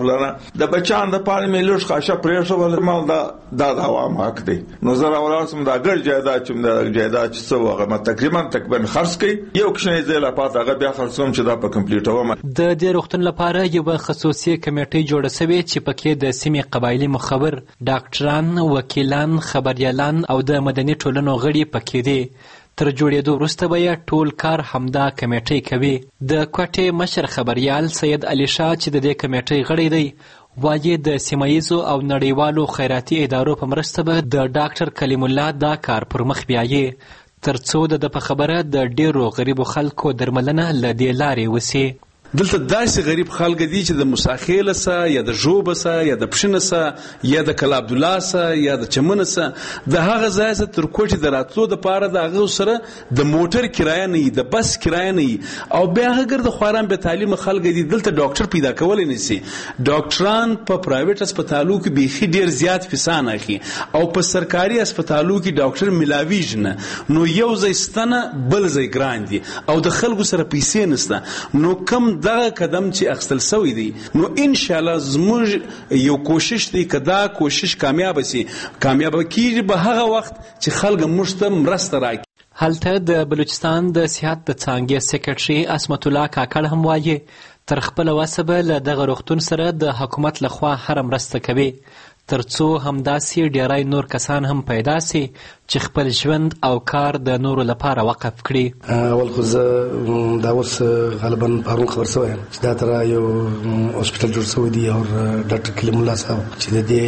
د بچان د پاره مې لږ خاصه پریښو ول ما دا عوام حق دی. نو زه راولم دا ګر جایداد چې څو هغه تقریبا خرڅ کړي یو کښنه زه لا پات هغه بیا خرڅوم چې دا په کمپلیټ ومه. د دې روغتون لپاره یو خصوصي کمیټه جوړه شوې چې پکې د سیمې قبایلی مخبر ډاکټران، وکیلان، خبريالان او د مدني ټولنو غړي پکې دي. تر جوړېدو وروسته به یې ټول کار همدا کمیټې کوي. د کوټې مشر خبريال سید علي شاه چې د دې کمیټې غړی دی وایي د سیمایزو او نړیوالو خیراتي ادارو په مرسته به د ډاکټر کلیم الله دا کار پر مخ بیایي ترڅو د په خبره د ډیرو غریبو خلکو درملنه له دې لارې وسی. دلته داسې غریب خلک دي چې د مساخیل سه یا د جوب سه یا د پښنه سه یا د کلا عبد الله سه یا د چمن سه د هغه ځای ته تر کوټې دراتلو د پاره د هغه سره د موټر کرایه نه د بس کرایه نه او بیا هغه د خواران به تعلیم خلک دي دلته ډاکټر پیدا کولای نه سي. ډاکټران په پرایویټ هسپتالو کې بيخي ډیر زیات فیسان اخی او په سرکاري هسپتالو کې ډاکټر ملاویج نه. نو یو ځای ستنه بل ځای ګران دي او د خلکو سره پیسې نشته. نو کم دغه قدم چې اخستل سوی دی نو ان شاء الله زموږ یو کوشش دی کدا کوشش کامیاب شي کامیاب کیږي به هغه وخت چې خلک موږ ته مرسته راکړي. هلته د بلوچستان د صحت د څانګې سیکرټري اسمت الله کاکړ هم وایي تر خپل وسبه له دغه روغتون سره د حکومت لخوا هر مرسته کوي ترڅو همداسې ډیری نور کسان هم پیدا سي چې خپل ژوند او کار د نورو لپاره وقف کړي. اول خو زه دا اوس غالبا پرون خبر شوی چې دا تر یو هسپتال جوړ شوی دی او ډاکټر کلیم الله صاحب چې د دې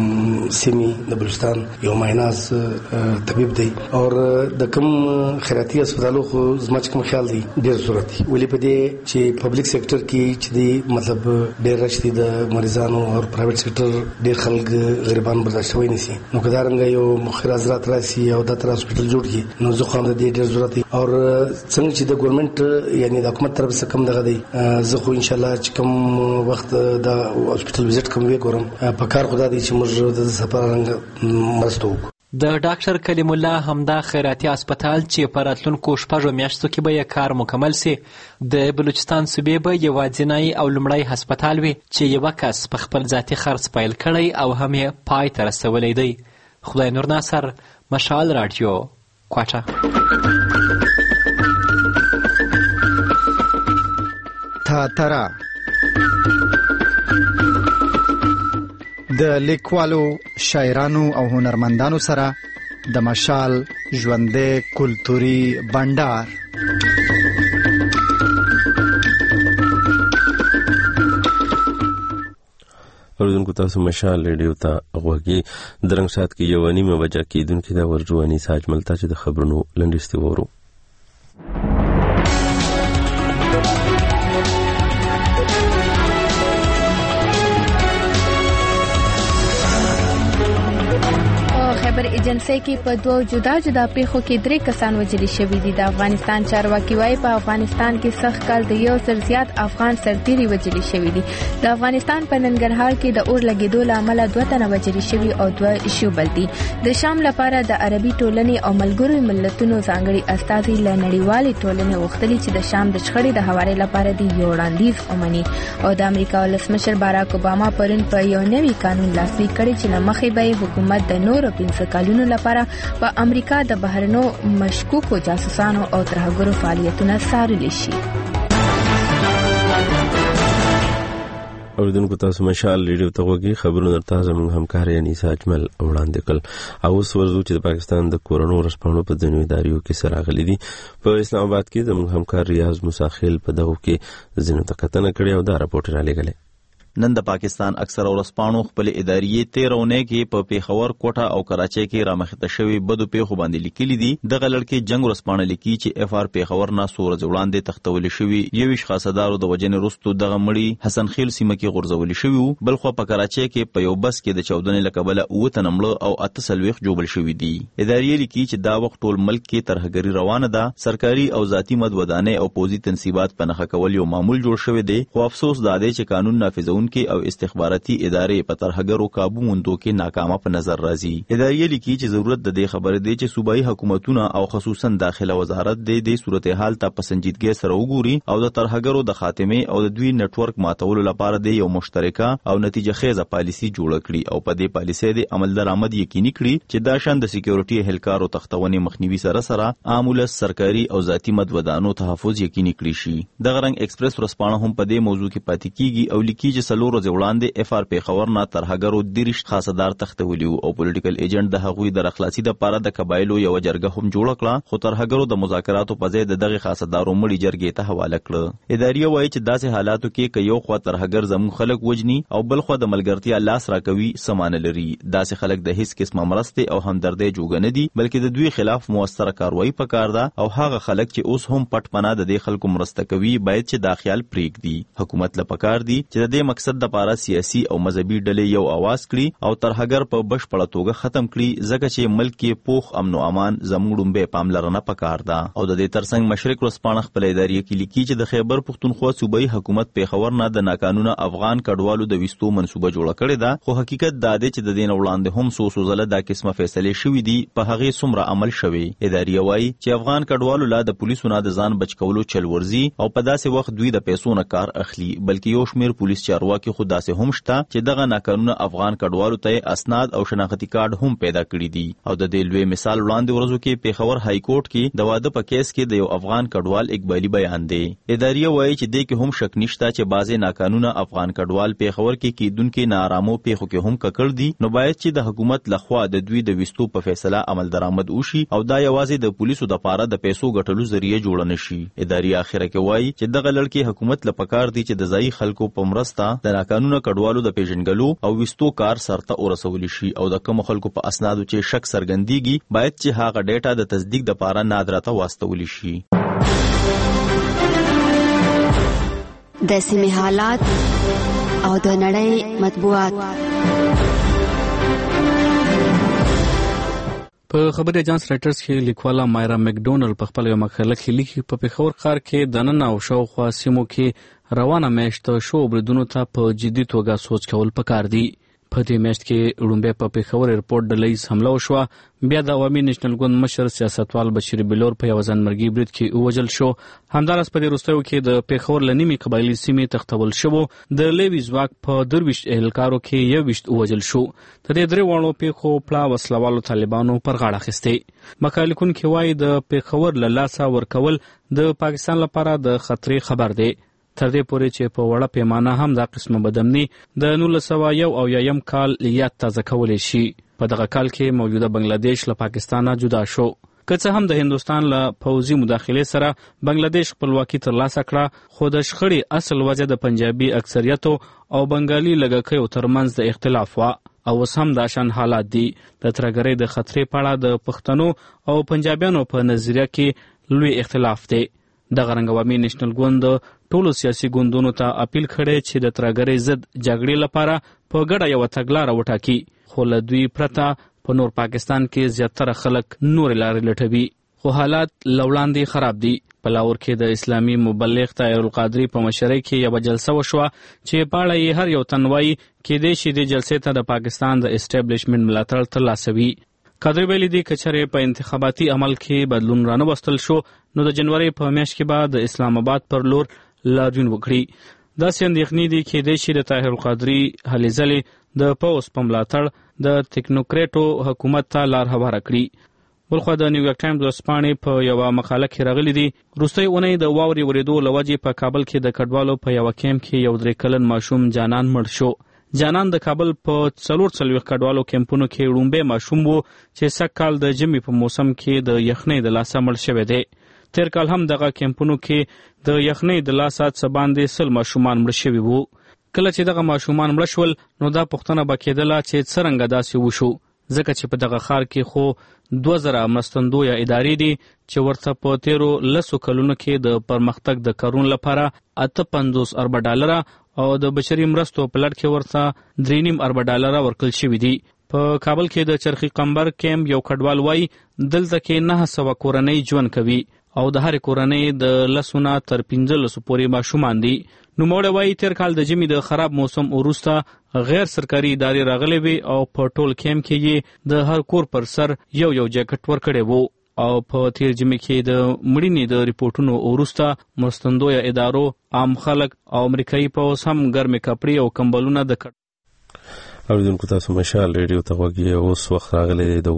سیمې د بلوچستان یو مایناز طبيب دی او د کوم خیراتي هسپتالو خو زما کوم خیال دی ډیر ضرورت دی ولې په دې چې پبلک سېکټر کې چې دی مطلب ډیر راشي د مریضانو او پرایویټ سېکټر ډیر خلک غریبان برداشت وای نسی. نو کدارنګ یو مخیر حضرات راسي او د تر هسپتال جوړ کی نو زه خو هم د دې ډیر ضرورت دی او څنګه چې د ګورنمنت یعنی د حکومت طرف څخه کم دغه دی زه خو ان شاء الله چې کوم وخت د هسپتال وزټ کوم وی ګورم په کار خدا دی چې موږ د سفر رنګ مرسته وکړو. د ډاکټر کلیم الله همدا خیراتي هسپتال چې په راتلونکو 6 میاشتو کې به یې کار مکمل سي د بلوچستان صوبې به یوازینی او لومړی هسپتال وي چې یوه کس په خپل ذاتي خرڅ پیل کړی او هم یې پای ته رسولی دی. خدای نور ناصر، مشال رادیو، کوټه. تاترا د لیکوالو، شاعرانو او هنرمندانو سره د مشال ژوندی کلتوري بنډار. اوریدونکو تاسو مشال ریډیو ته غوږی. درنګ سات کې 1:30 بجې کېدونکې د ورجواني ساج ملتا چې د خبرونو لنډیستې وورو. خبر ایجنسی کې په 2 جدا جدا پیښو کې 3 کسان وژل شوي دي. د افغانستان چارواکي وايي په افغانستان کې سخت کال د 100 زیات افغان سرتیري وژل شوي دي. د افغانستان په ننګرهار کې د اور لګیدو له امله 2 تنه وژل شوي او 2 شوبل دي. د شام لپاره د عربي ټولنې او ملګرو ملتونو ځانګړي استازي له نړیوالې ټولنې غوښتلي چې د شام د شخړې د هواري لپاره د یو وړاندیز ومني. او د امریکا ولسمشر باراک اوباما پرون په یو نوي قانون لاسلیک کړی چې له مخې به حکومت د نورو 15 کالونو لپاره په امریکا د بهرنو مشکوکو جاسوسانو او ترهګرو فعالیتونه څارلی شي. اوریدونکو تاسو مشال ریډیو ته غوږی. خبرونه درته زموږ همکار انیسا اجمل وړاندې کړل. او اوس ورځو چې د پاکستان د کورونو ورسپانو په ځینو اداریو کې سره راغلي دي. په اسلام آباد کې زموږ همکار ریاض مساخیل په دغه کې ځینو ته کتنه کړې او دا راپورټ را لېږلی. نن د پاکستان اکثر ورسپانو خپل اداریې 13 اونۍ کې په پیښور، کوټه او کراچۍ کې رامخته شوی بدو پیښو باندې لیکلي دي. دغه لړکې جنگ ورسپانه لیکي چې اف آر پیښور نه سور ځوړاندې تختول شوی. یو شخصدارو د وجنې رستو دغه مړی حسن خیل سیمه کې غورځول شوی. بل خو په کراچۍ کې په یو بس کې د 14 لکبله او تنمړه او 38 جوړل شوی دي. اداریې لیکي چې دا وخت ټول ملک کې ترهګری روانه ده. سرکاري او ذاتی مدودانه او پوزي تنصیبات په نخښه کول یو معمول جوړ شوی دی. خو افسوس دا دی چې قانون نافذون کې او استخباراتي ادارې په ترهګرو کابو موندو کې ناکامه په نظر راځي. ادارې لیکي چې ضرورت د دې خبرې دی چې صوبایي حکومتونه او خصوصا داخله وزارت د دې صورتحال ته په سنجیدګۍ سره وګوري او د ترهګرو د خاتمه او د دوی نتورک ماتولو لپاره د یو مشترکه او نتیجه خیزه پالیسي جوړ کړي او په دې پالیسي د عمل درآمد یقیني کړي چې دا شان د سکیورټي اهلکارو تختونې مخنیوي سره عامله سرکاري او ذاتی مدودانو تحفظ یقیني کړي شي. د غرنګ ایکسپریس ورسپانه هم په دې موضوع کې پاتې کیږي او لیکي چې سلور وړاندې اف آر پیښور نه ترهګرو 30 خاصدار تختولیو او پولیټیکل ایجنټ د هغوی د رخلاصي د پاره د قبایلو یو جرګه هم جوړ کړه. خو ترهګرو د مذاکراتو په ځای د دغه خاصدارو مړي جرګې ته حواله کړه. ادارې وایي چې داسې حالاتو کې یو خوا ترهګر زموږ خلک وجني او بل خوا د ملګرتیا لاس راکوي سمانه لري. داسې خلک د هیڅ قسمه مرسته او همدردی جوګه نه دي بلکې د دوی خلاف موثره کاروایی پکار ده او هغه خلک چې اوس هم پټ پناه د دې خلکو مرسته کوي باید چې دا خیال پرېږدي. حکومت له پکار دي چې د دې مقصد د پاره سیاسي او مذهبي ډلې یو आवाज کړي او ترهګر په بشپړه توګه ختم کړي ځکه چې ملک کې پوخ امن او امان زموږ ډومبه پاملرنه پکار ده. او د دې ترڅنګ مشرق ورسپانه خپل ادارې کې لیکي چې د خیبر پختونخوا صوبایي حکومت پیښور نه د ناقانونه افغان کډوالو د وستو منسوبه جوړه کړې ده. خو حقیقت دا دی چې د دین وړاندې هم سو زله دا قسمه فیصله شوې دي په هغه څومره عمل شوی. ادارې وايي چې افغان کډوالو لا د پولیسو نه د ځان بچ کولو چل ورزي او په داسې وخت دوی د پیسو نه کار اخلي بلکې یو شمیر پولیس چارواکي خو داسې هم شته چې دغه ناقانونه افغان کډوالو ته اسناد او شناختی کارت هم پیدا کړی دي. او د دې لوی مثال وړاندې ورځو کې پیښور های کورټ کې د واده په کیس کې د یو افغان کډوال اقبالي بیان دی. ادارې وایي چې دې کې هم شک نشته چې بعضې ناقانونه افغان کډوال پیښور کې کیدونکو نارامو پیښو کې هم ککړ دي. نو باید چې د حکومت لخوا د دوی د وستو په فیصله عمل درآمد وشي او دا یوازې د پولیسو د پاره د پیسو ګټلو ذریعہ جوړ نه شي. ادارې اخره کې وایي چې دغه لړکې حکومت لپاره دي چې د ځای خلکو په مرسته د ناقانونه کډوالو د پیژنګلو او وستو کار سرته ورسول شي او د کوم خلکو په اسنادو چې شک سرګندېږي باید چې هغه ډیټا د تصدیق د پاره نادرته واستول شي. د سیمې حالات او د نړۍ مطبوعات. په خبري اجانس رائټرز کې لیکواله مایرا مکډونل په خپل یو مقاله کې لیکي په پیښور ښار کې د نن او شاوخوا سیمو کې روانه میاشت شو بریدونو ته په جدي توګه سوچ کول پکار دي. په دې میاشت کې لومبه په پیښور ایرپورټ ډلهییز حمله وشوه. بیا د عوامي نېشنل ګوند مشر سیاستوال بشیر بلور په یو ځانمرګي برید کې ووژل شو. همداراز په دې وروستیو کې د پیښور له نیمې قبایلي سیمې تښتول شوو د لیوي ځواک په 23 اهلکارو کې 21 ووژل شو. د دې درې واړو پیښو پړه وسلوالو طالبانو پر غاړه اخیستې. مقاله لیکونکي وایي د پیښور له لاسه ورکول د پاکستان لپاره د خطرې خبر دی، تر دې پورې چې په وړه پیمانه هم دا قسمه بدامني د 1901 کال یاد تازه کولی شي. په دغه کال کې موجوده بنگلادیش له پاکستانه جدا شو. که څه هم د هندوستان له پوځي مداخلې سره بنگلادیش خپلواکي ترلاسه کړه، خو د شخړې اصل وجه د پنجابي اکثریتو او بنگالي لږکیو ترمنځ د اختلاف وه او اوس هم دا شان حالات دي. د ترهګرۍ د خطرې په اړه د پښتنو او پنجابیانو په نظریه کې لوی اختلاف دی. دغه رنګ عوامي نېشنل ګوند ټولو سیاسي ګوندونو ته اپیل کړی چې د ترهګرۍ ضد جګړې لپاره په ګډه یوه تګلاره وټاکي، خو له دوی پرته په نور پاکستان کې زیاتره خلک نورې لارې لټوي. خو حالات له وړاندې خراب دي. په لاهور کې د اسلامي مبلغ طاهر القادري په مشرۍ کې یوه جلسه وشوه چې په اړه یې هر یو تن وایي کیدای شي دې جلسې ته د پاکستان د اسټابلیشمنټ ملاتړ ترلاسه وي. قادري ویلي دي که چېرې په انتخاباتي عمل کې بدلون رانه وستل شو نو د جنوري په میاشت کې به د اسلام آباد پر لور لاریون وکړي. داسې اندېښنې دي کیدای شي د طاهر القادري هلې ځلې د پوځ په ملاتړ د ټکنوکریټو حکومت ته لار هواره کړي. بلخوا د نیویارک ټایمز ورځپاڼې په یوه مقاله کې راغلي دي وروستۍ اونۍ د واورې ورېدو له وجې په کابل کې د کډوالو په یوه کیمپ کې یو 3 کلن ماشوم جانان مړ شو. جانان د کابل په 44 کډوالو کیمپونو کې وړومبی ماشوم و چې سږ کال د ژمي په موسم کې د یخنۍ د لاسه مړ شوی دی. تیر کال هم دغه کیمپونو کې د یخنۍ د لاسه څه باندې 100 ماشومان مړ شوي وو. کله چې دغه ماشومان مړه شول نو دا پوښتنه به کېدله چې څرنګه داسې وشو، ځکه چې په دغه ښار کې خو 2000 مرستندویه ادارې دي چې ورته په تیرو 10 کلونو کې د پرمختګ د کارونو لپاره 58 اربه ډالره او د بشري مرستو په لړ کې ورته 3.5 اربه ډالره ورکړل شوي دي. په کابل کې د چرخي قمبر کیمپ یو کډوال وایي دلته کې 900 کورنۍ ژوند کوي او د هرې کورنۍ د 10 نه تر 15 پورې ماشومان دي. نوموړی وایي تیر کال د ژمي د خراب موسم وروسته غیر سرکاري ادارې راغلې وي او په ټول کیمپ کې یې د هر کور پر سر یو جاکټ ورکړی وو او په تیر ژمي کې د مړینې د ریپورټونو وروسته مرستندویه ادارو عام خلک او امریکایي پوځ هم ګرمې کپړې او کمبلونه د اوریدونکو تاسو مشال ریډیو ته غوږی. اوس وخت راغلی د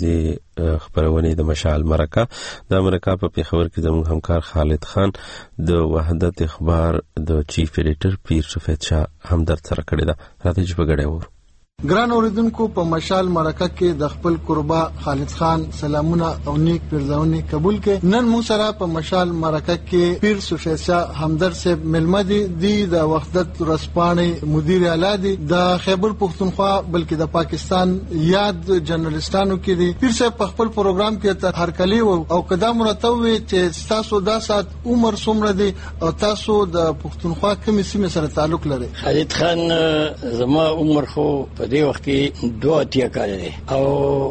ونیزې خپرونې د مشال مرکه. د مرکه په پیښور کې زموږ همکار خالد خان د وحدت اخبار د چیف ایډیټر پیر سفید شاه همدرد سره کړې ده. راځئ چې په ګډه وورو. ګران اوریدونکو په مشال مرکه کې د خپل قربا خالد خان سلامونه او نیک پیرزاونی قبول کې. نن موږ سره په مشال مرکه کې پیر سفید شاه همدرد صاحب ملمدي دي د وحدت ورځپاڼې مدیر اعلی دي د خیبر پختونخوا بلکې د پاکستان یاد جرنالستانو کې دي. پیر صاحب په خپل پروګرام کې ته هرکلی او قدم مرتوي چې تاسو دا سات عمر څومره دي او تاسو د پختونخوا کومې سیمې سره تعلق لري؟ خالد خان زما عمر خو په دې وخت کې 2 کال دی او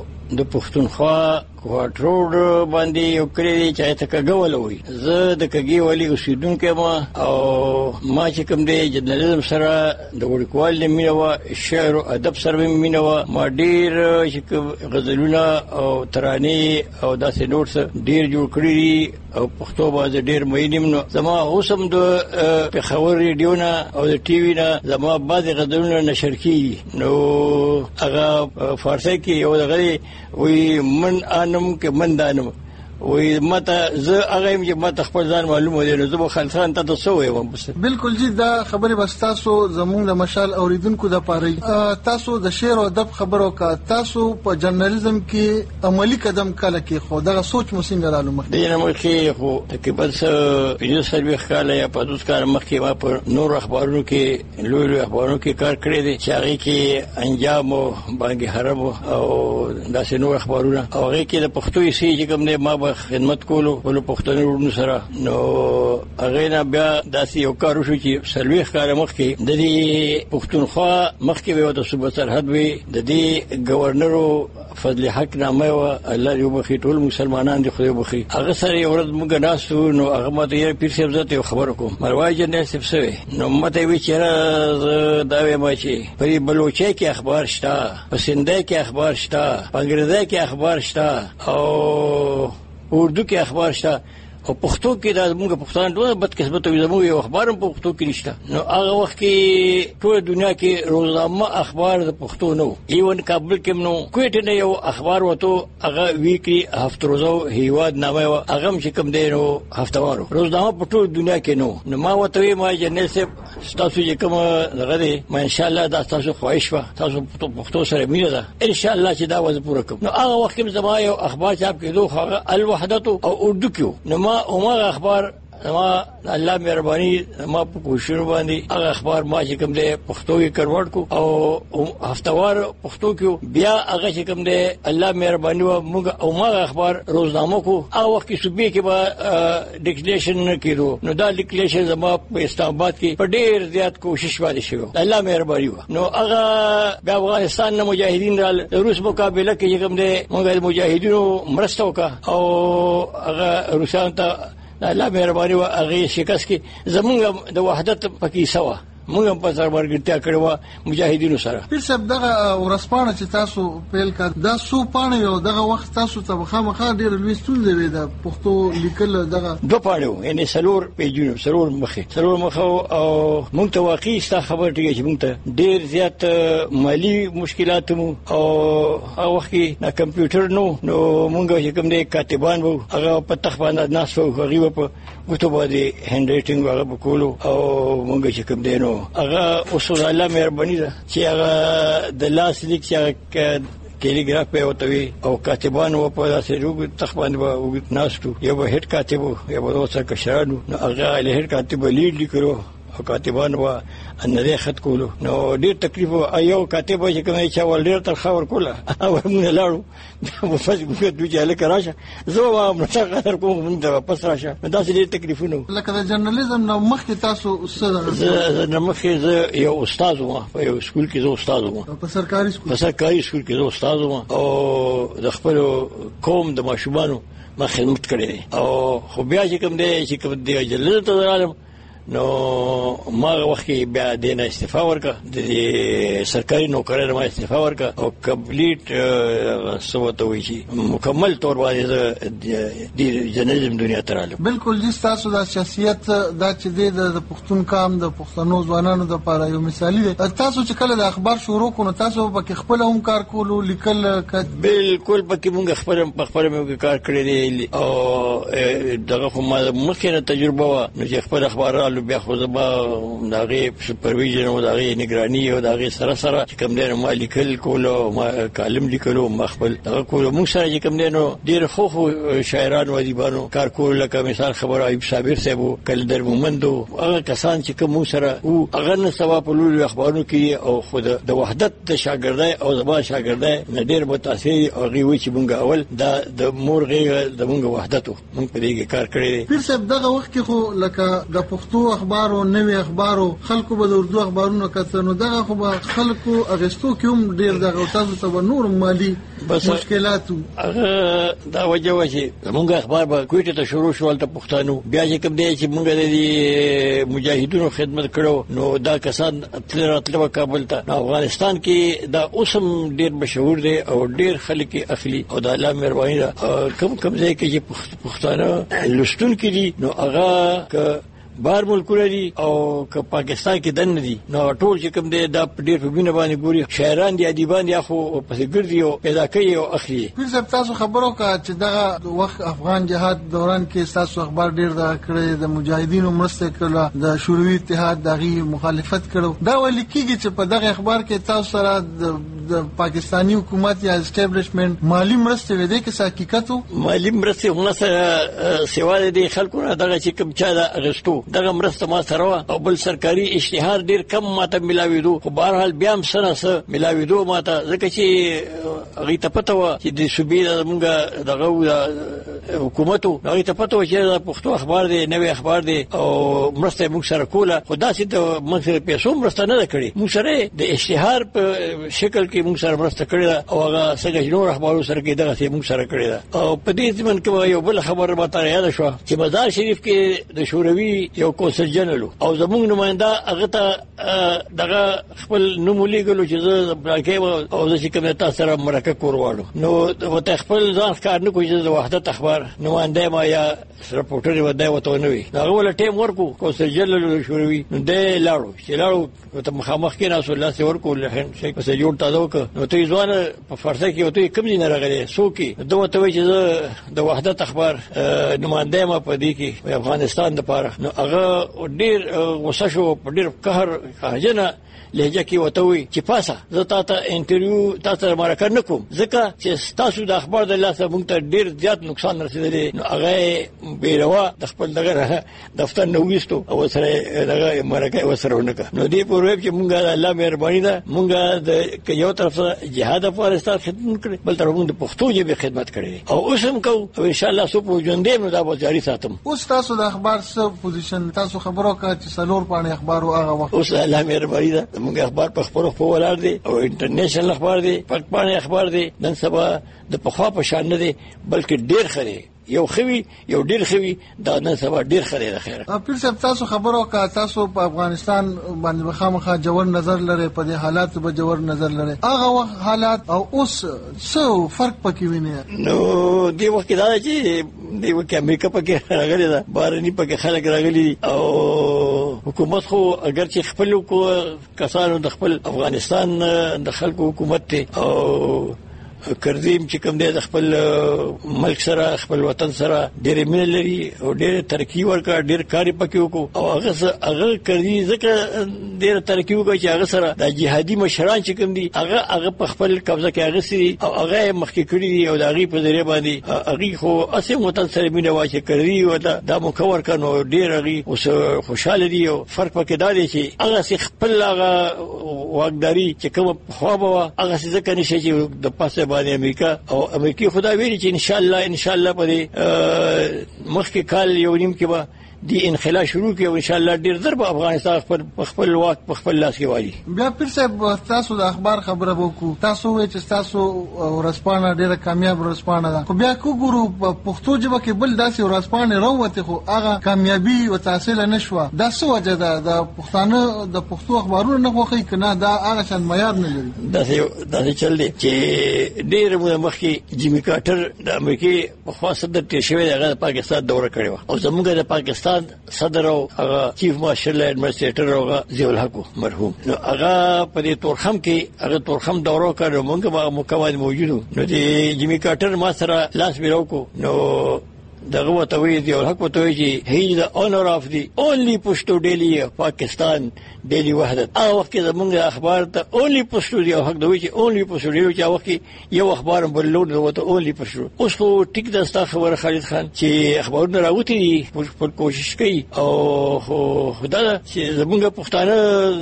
د پښتونخوا کوټروډ باندې یو کلی چې ته کګول وي. زه د کګي ولی اوسیدونکو ما او ما چې کوم دی جرنالیزم سره د وړکوال مینه و شعر او ادب سره مینه و. ما ډیر چې غزلونه او ترانې او داسې نور څه ډیر جوړ کړی او پښتو باندې ډیر مینم. نو زما اوسم د پیښور ریډیو نه او د ټي وي نه زما بعض غزلونه نشر کیږي. نو هغه فارسی کې یو دغه وی من انم کې من دانم وی مته زه هغه چې مته خپل ځان معلومه دي. نو زه به خالد خان ته څه وایم؟ بالکل جی دا خبره بس تاسو زموږ د مشال اوریدونکو د پاره تاسو د شعر او ادب خبرو کا تاسو په جرنالیزم کې عملی قدم کله کې خو دا سوچ مو څنګه رالو مخ دې نه مخې خو تقریبا 15 کال یا 15 کال مخکې ما په نور اخبارونو کې لوی اخبارونو کې کار کړی دی چې هغه کې انجام او بانګي حرب او داسې نور اخبارونه او هغه کې د پښتو یې چې کوم نه ما به خدمت کولو ول پښتنو ورونو سره. نو هغه نه بیا داسې یو کار وشو چې سلويخ کال مخکې د دې پښتونخوا مخکې وو د صوبه سرحد وی د دې گورنرو فضل حق نامه او الله یو بخي ټول مسلمانان دي خو بخي. هغه سره یو ورځ موږ ناسو نو هغه ماته پیر صاحب زته خبر کوم مروای جنرال صاحب سوي نو ماته وی چې دا وی ما چې په بلوچي کې اخبار شته، په سندای کې اخبار شته، په انګریزي کې اخبار شته او اردو کې اخبار شته او پښتو کې دا موږ پښتون ټول بدقسمت وي زموږ یو اخبار په پښتو کې نشته. نو هغه وخت کې ټول دنیا کې روزنامه اخبار د پښتو نو ایون کابل کې نو کوټه نه یو اخبار وته هغه ویکي هفته روزو هیواد نامه هغه چې کوم دی نو هفتوارو روزنامه په ټول دنیا کې نو ما وته ما جنرال صاحب تاسو چې کوم دغه دی ما ان شاء الله دا تاسو خواهش وا تاسو پښتو سره مینه ده ان شاء الله چې دا وځ پوره کوم. نو هغه وخت کې زما یو اخبار چاپ کېدو هغه الوحدت او اردو کې نو ما عمر اخبار ما الله مهرباني ما په کوشش باندې هغه اخبار ما چې کوم دی پښتو کې کنورټ کو او هفتوار پښتو کې بیا هغه چې کوم دی الله مهرباني و موږ او ما اخبار روزنامه کو هغه وخت کې صوبې کې به ډیکلیریشن کېدو. نو دا ډیکلیریشن زما په اسلام آباد کې په ډېر زیات کوشش باندې شو الله مهرباني و. نو هغه د افغانستان نه مجاهدین رال روس مقابله کې چې کوم دی موږ مجاهدینو مرسته وکړه او هغه روسانو ته الله مهرباني و هغه شکست کې زمونږ د وحدت پکې سوا موږ په سر ورګټیا کړو مجاهدینو سره. پیر صاحب دغه ورسپانه چې تاسو پیل کړ دا سو پانه یو دغه وخت تاسو ته خامخا ډیر لوي ستونزې وې د پښتو لیکل دغه دو پاڼو یعنی سلور پیجونو سلور مخه او موږ ته واقعي ستا خبر دی چې موږ ته ډیر زیات مالی مشکلات مو او هغه وخت کې نه کمپیوټر نو موږ چې کوم دي کاتبان وو هغه په تخ باندې ناس وو هغه په ګوتو باندې هند رائټینګ هغه کولو او موږ چې کوم دي نو هغه اصول الله مهرباني ده چې هغه د لاس لیک چې کیلیګراف په وتوي او کاتبانو په داسې روغ تخبان و ناستو یو به هټ کاتبو یو به اوسه کشرانو نو هغه له هټ کاتب لیډ لیکلو او کاتبانو ان دې خط کولو نو ډېر تکلیف ایو کاتب چې کوم چې ول ډېر تر خبر کوله او موږ لاړو په فیسبوک دوی چې له کراشه زه وایم چې قدر کوم موږ ته واپس راشه دا ډېر تکلیفونه لکه د جرنالیزم نو مخکې تاسو زه مخکې یو استاد وم په یو سکول کې زه استاد وم په سرکاري سکول کې زه استاد وم او د خپل قوم د ماشومانو ما خدمت کړې او خو بیا چې کوم دی جلل ته عالم نو ما وخت بیا دینه استعفا ورکړه د سرکاري نوکرۍ ما استعفا ورکړه او کمپلیټ سوته وی شي مکمل تور باندې د جرنالیزم دنیا ته راغلم. بالکل جس تاسو د شخصیت دا چې د پښتون کام د پښتنو ځوانانو د لپاره یو مثالی دی. تاسو چې کله د اخبار شروع کړو تاسو په خپل هم کار کولو لیکل بالکل پکې موږ خپل موږ کار کړی دی او دغه خو ما مخکې تجربه و نو چې خپل اخبار بیا خو زما دغه سپرویژن او دغه نگرانی او دغه سره کوم دی نو ما لیکل کولو ما کالم لیکلو ما خپل دغه کولو موږ سره کوم دی نو ډیر خو شاعران او ادیبانو کار کول لکه مثال خبر ایوب صابر صاحب کلدر مومندو هغه کسان چې کوم سره او هغه نه سوا په لولو اخبارونو کې او خود د وحدت د شاګردای او زما شاګردای نه ډیر متاثر او غوي چې موږ اول د مورغه د موږ وحدت موږ په دې کار کړی. پیر صاحب دغه وخت کې خو لکه د پښتو اخبارو نوې اخبارو خلکو به د اردو اخبارونو کتنو دغه خو به خلکو اغستو کې هم ډیر دغه تاسو ته نور مالی مشکلات هغه دا وجه و چې موږ اخبار به کوټه ته شروع شول ته پښتنو بیا چې کوم دی چې موږ د مجاهدونو خدمت کړو نو دا کسان تلل کابل ته افغانستان کې دا اوسم ډیر مشهور دی او ډیر خلک اخلي او د الله مهرباني کم ځای کې چې پښتانه لستون کې دي نو هغه بار ملکونه دي او که پاکستان کې دن دي نو ټول چې کوم دی دا ډېر په بینه باندې ګوري شاعران دي ادیبان دي خو پسې ګرځي او پیدا کوي او اخلي. پیر صاحب تاسو خبرو کا چې دغه وخت افغان جهاد دوران کې تاسو اخبار ډېر دا کړی د مجاهدینو مرسته کړه د شوروي اتحاد دغه مخالفت کړو دا ولې کیږي چې په دغه اخبار کې تاسو سره د پاکستانی حکومت یا اسټابلیشمنت مالی مرسته وې د کې حقیقتو مالی مرسته هم سره سیوا د خلکو نه دغه چې کوم چا د اغستو دغه مرسته ما سره او بل سرکاري اشتهار ډیر کم ماته ملاویدو خو بهر حال بیا هم سره ملاویدو ماته ځکه چې هغه ته پته و چې د صوبې موږ دغه حکومت هغه ته پته و چې پښتو اخبار دی نوې اخبار دی او مرسته موږ سره کوله خو داسې د موږ سره پیسو مرسته نه کړې موږ سره د اشتهار په شکل کې موږ سره مرسته کړې او هغه څنګه نور اخبارو سره کې دغه څه موږ سره کړې او په دې ځمن کې یو بل خبر ماته یاد شو چې مزار شریف کې د شوروي یو قونسل جنرال او زموږ نماینده هغه ته دغه خپل نوم لیکلو چې زه بلکې او چې کومه تاسو سره مرکه کورواړو نو وته خپل ځان کار نه کوي چې وحدت اخبار نماینده ما یا رپورټر ودای وته نه وي هغه ول ټیم ورکو قونسل جنرال شوروي نو د لاړو ته مخامخ کې رسول الله سره ورکو لهن شي په جوړ تاسو نو ته ځوان په فرصه کې وته کوم ځای نه راغلی سوکي دوه ته چې د وحدت اخبار نماینده ما په دې کې افغانستان د پاره نو هغه ډیر غوسه شو ډیر قهر خاجنه لهجه کې وته وي چې پاسه زه تاسو انټرویو تاسو مرکه نکوم ځکه چې تاسو د اخبار د لاسه مونږ ته ډیر زیات نقصان رسیدلی نو هغه بیروا د خپل دغه دفتر نو وستو او سره دغه مرکه وسره ونکه نو دې په ویب چې مونږه الله مهرباني ده مونږه د یو طرف جهاد افغانستان خدمت کړي بل طرف مونږ د پښتو ژبې خدمت کړي او اوس هم کوو او ان شاء الله سو په ژوندې نو دا به جاری ساتم اوس تاسو د اخبار څه پوزیشن تاسو خبرو کا چې سلور پاڼې اخبار او هغه وخت اوس الله مهرباني ده موږ اخبار په خپل ولر دي او انټرنیشنل اخبار دي پاکستاني اخبار دي نن سبا د پخوا په شان نه دي بلکې ډیر خري یو خوي یو ډیر خوي دا نن سبا ډیر خري ده خیر پیر صاحب تاسو خبرو کا تاسو په افغانستان باندې مخامخه جوړ نظر لري په دې حالات به جوړ نظر لري هغه وخت حالات او اوس څه فرق پکې ویني نو دی وخت دا چې دی وخت امریکا پکې راغلی دا بارني پکې خلک راغلي او حکومت خو اگر چې خپل کو کسانو د خپل افغانستان د خلکو حکومت ته او کردیم چې کوم د خپل ملک سره خپل وطن سره ډېر مینه لري او ډېر ترقی ورکړه ډېر کاری پکې وکړو او هغه کړی ځکه ډېر ترقی وکړي چې هغه سره د جهادي مشران چې کوم دي هغه په خپل قبضه کې هغه سي او هغه مخکې کړی دي او دغه په ذریعہ باندې هغه خو اسې وطن سره مینه واچي کړی و دا مکور کنو ډېر هغه اوس خوشاله دي او فرق پکې دا دی چې هغه خپل هغه واګداري چې کوم خو به هغه ځکه نشي چې د پاسه امریکا او امریکای خدا ویلي چې ان شاء الله په مخکې کال یو نیم کې به دی انخلا شروع کې او ان شاء الله ډیر ضرب افغانستان خپل وخت په خپل لاس کې والی بیا پیر صاحب تاسو د اخبار خبره وکړو تاسو وایي چې تاسو ورسپانه ډیره کامیاب ورسپانه ده خو بیا کو ګورو په پښتو ژبه کې بل داسې ورسپانه راوته خو هغه کامیابی او تحصیل نشوه دا څه وجه ده د پښتانه د پښتو اخبارونو نه خوخي کنه دا هغه شان معیار نه لري دا چل دی چې ډیر مخکې جیمی کارټر د امریکای په خاصه د تشوي د پاکستان دوره کړې او زموږ د پاکستان صدر او چیف مارشل ایڈمنسټریټر او ضیاء الحق مرحوم نو هغه په دې تورخم کې هغه تورخم دورو کړو موږ به مکمل موجودو نو د جیمی کارټر ما سره لاس میراو کو نو دغه وتوی دی او حق وتوی چې هی د اونر اف دی اونلی پښتو ډیلی پاکستان ډیلی وحدت هغه وخت زمونږ اخبار ته اونلی پښتو دی او حق دوی چې اونلی پښتو دی چې وخت یو اخبار بللون وته اونلی پښتو اوس خو ټیک دستا خبر خالد خان چې اخبارونه راوتی په کوشش کوي او خدا چې زمونږ پښتانه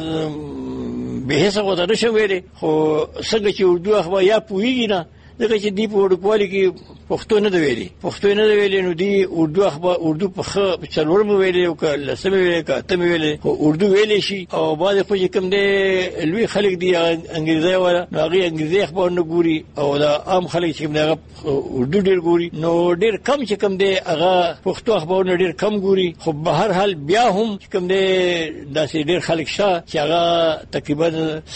به هیڅ وته نشو ویلي خو څنګه چې اردو اخبار یا پویږي نه دغه چې دی په ورکوالي کې پښتو نه دی ویلي نو دی اردو اخبار اردو په څلور مو ویلي او کله سم ویلي کته مو ویلي او اردو ویلي شي او بعد خو چې کوم دی لوی خلک دی انګریزي ولا هغه انګریزي اخبار نه ګوري او دا عام خلک چې هغه اردو ډیر ګوري نو ډیر کم چې کوم دی هغه پښتو اخبار نه ډیر کم ګوري خو به هر حال بیا هم چې کوم دی داسې ډیر خلک شته چې هغه تقریبا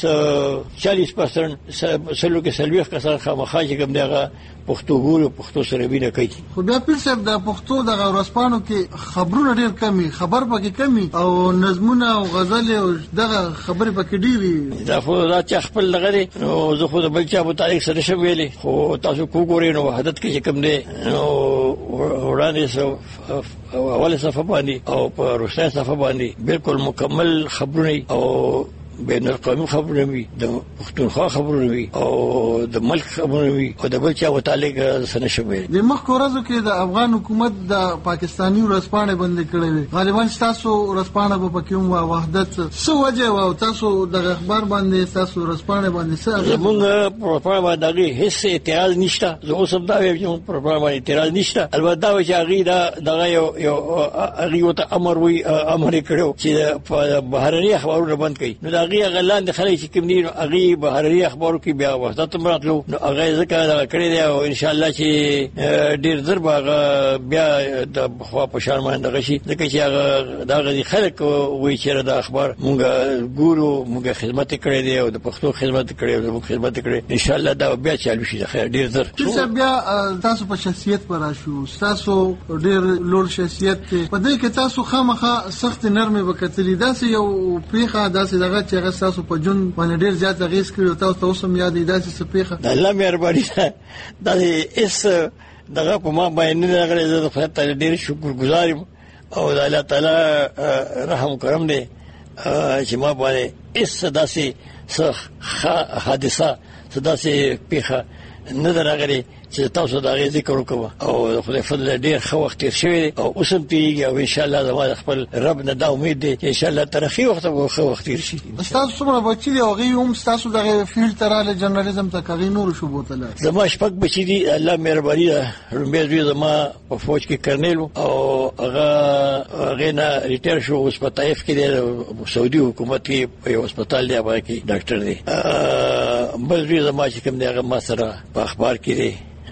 40% سلو کې سلويخ کسان خامخا چې کوم دی هغه پښتو ګورو پښتو سره وینه کوي خو بیا پیر صاحب د پښتو د ورسپانو کې خبرونه ډیر کمی خبر پکې کمی او نظمونه او غزل او دغه خبرې پکې ډیری دا خو دا چې خپل لغړي نو زه خو د بل چا په تاریخ سره شم ویلي خو تاسو کو ګورئ نو وحدت کې کوم دی نو وړاندې سو اول صفه باندې او په روسي صفه باندې بالکل مکمل خبرونه او بین القومي خبرونه وي د پښتونخوا خبرونه وي او د ملک خبرونه وي او د بل چا متعلق سره شوی د مخکې ورځو کې د افغان حکومت د پاکستاني ورځپاڼې بندي کړې وي. غالبا تاسو ورځپاڼه په پکې و وحدت څه وجه او تاسو د اخبار باندې تاسو ورځپاڼه باندې څه موږ پروګرام باندې هیڅ اعتراض نشته. زه اوس هم دا وایم چې پروګرام باندې اعتراض نشته. البته چې هغه دغه یو هغه ته امر وی امر کړو چې په بهرني اخبارونه بند کړي. نو هغه غلان د خلک چې کوم دي هغه بهرني اخبارو کې بیا وحدت مراتلو. نو هغه ذکر کړی دی او ان شاء الله چې ډیر زر بیا د خوا په شان باندې غشي ځکه چې هغه دغه خلک وی چې د اخبار مونږ ګورو مونږ خدمت کړې دی او د پښتو خدمت کړې او د خدمت کړې ان شاء الله دا بیا چالو شي. خیر ډیر زر چې بیا تاسو په شخصیت پر راشو تاسو ډیر لوړ شخصیت په دې کې تاسو خامخا سخت نرمه وکړلې. دا یو پیخه داسې دغه چې هغه تاسو په جون باندې ډیر زیات غیس کړو. تاسو هم یاد دي داسې پیخه الله مهرباني دا اس دغه په ما باندې دغه زه خدای ته ډیر شکر گزار یم او د الله تعالی رحم کرم دی چې ما باندې اس داسې حادثه داسې پیخه نه درغلي چې تاسو دا غي ذکر وکړو او خدای فضل ډیر خو وخت تیر شوی او اوسم پیږي او ان شاء الله زما خپل رب نه دا امید دی چې ان شاء الله ترخی وخت او خو وخت تیر شي. تاسو څومره بچی دی او غي هم تاسو دغه فیلډ تراله جرنالیزم ته کوي نور شو بوتله. زما شپږ بچی دی الله مهرباني ده. رومبه زما په فوج کې کرنل او هغه نه ریټایر شو اوس په طائف کې د سعودي حکومت کې په یو هسپتال دی هغه کې ډاکټر دی. بل زما چې کوم دی هغه ما سره په اخبار کې دی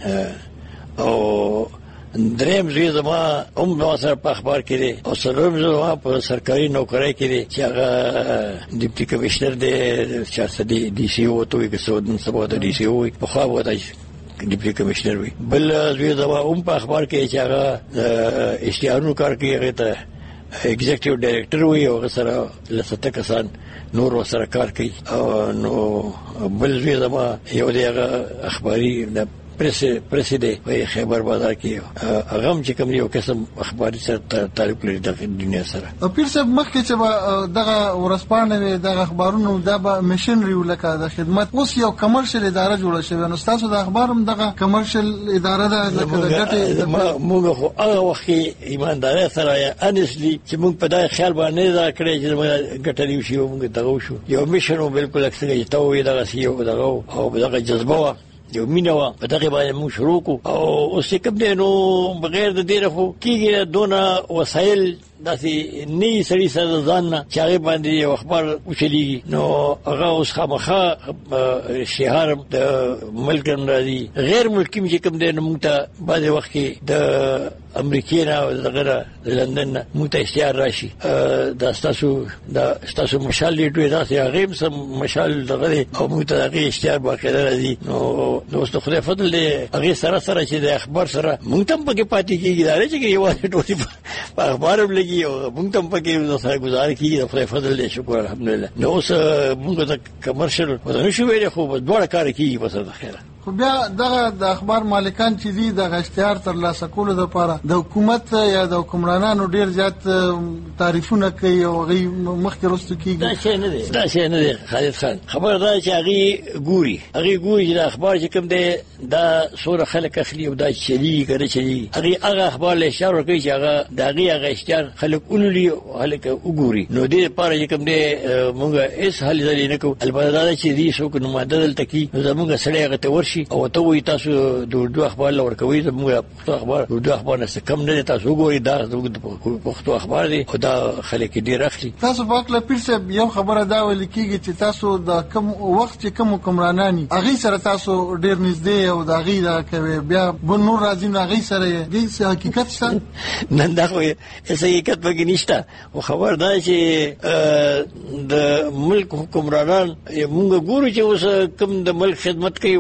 او دریم زما ما سره په اخبار کې دی او سلام زما په سرکاري نوکرۍ کې دی چې هغه ډیپټي کمشنر دی چې دی سی او ته کې سودن سبا د دی سی او په خوا وته ډیپټي کمشنر وي. بل زما په اخبار کې چې هغه اشتهارونو کار کوي هغه ته ایگزیکټیو ډایریکټر وي او سره لسته کسان نور سره کار کوي. نو بل زما یو دی هغه اخباري پریس دی په خیبر بازار کې هغه هم چې کوم یو قسم اخباري سره تعلق لري د دنیا سره. او پیر صاحب مخکې چې دغه ورسپانه دغه اخبارونو د مشنري ولکه د خدمت اوس یو کمرشل اداره جوړه شوی. نو تاسو د اخبارم دغه کمرشل اداره ده لکه د ګټې موږ خو هغه وخت ایمانداري سره انسلی چې موږ په دای خیال باندې دا کړی چې موږ ګټلی شو موږ دغه شو یو مشنو بالکل اکثر چې توې دغه سیو دغه او دغه جذبه یو مینه په دغه باندې موږ شروع کو او اوس کوم دی نو بغیر د دې رخو کیږي دونه وسایل داسې نه سړي سره ځان نه چې هغه باندې یو اخبار وشلېږي. نو هغه اوس خامخا شهر د ملک راځي غیر ملکی چې کوم دی نو موږ ته بعضې وخت کې د امریکا نه او دغه لندن نه موږ ته اشتهار راشي دا ستاسو مشال لیډوي داسې هغه سم مشال دغه او موږ ته هغه اشتهار باقاعده راځي. نو دوست خدای فضل دی هغه سره چې د اخبار سره موږ ته پکې پاتې کېږي دا چې یو ټولې په اخبار لګي او موږ ته پکې سره گزار کیږي د خدای فضل دی شکر الحمدلله. نو اوس موږ ته کمرشل ودانه شو ویل خو دوړ کار کیږي بس د خیره. خو بیا دغه د اخبار مالکان چې دي د اشتهار تر لاسه کولو لپاره د حکومت یا د حکمرانانو ډیر زیات تعریفونه کوي او غي مخکې رستو کیږي. دا شي نه دی خالد خان خبر دا چې هغه ګوري چې د اخبار چې کوم دی دا سوره خلک اخلي او دا چلی هغه اخبار له اشاره کوي چې هغه دغه اشتهار خلک اولي خلک وګوري. نو دې لپاره چې کوم دی موږ هیڅ حل ځای نه کوو. البته دا چې دې څوک نو ماده دلته کی زموږ سړی هغه ته ورشي او ته وي تاسو د اردو اخبار لور کوي زموږ پښتو اخبار اردو اخبار نه کم نه تاسو ګوري دا زموږ د پښتو اخبار دی خدا خلک ډیر اخلي. تاسو واکله پیر صاحب یو خبره دا ول کیږي چې تاسو د کم وخت چې کم حکمرانانی هغه سره تاسو ډیر نږدې او دا غي دا کوي بیا بل نور راځي نه هغه سره دې حقیقت څه نه دا خو هیڅ حقیقت پکې نشته. او خبر دا چې د ملک حکمرانان موږ ګورو چې اوس کم د ملک خدمت کوي کم د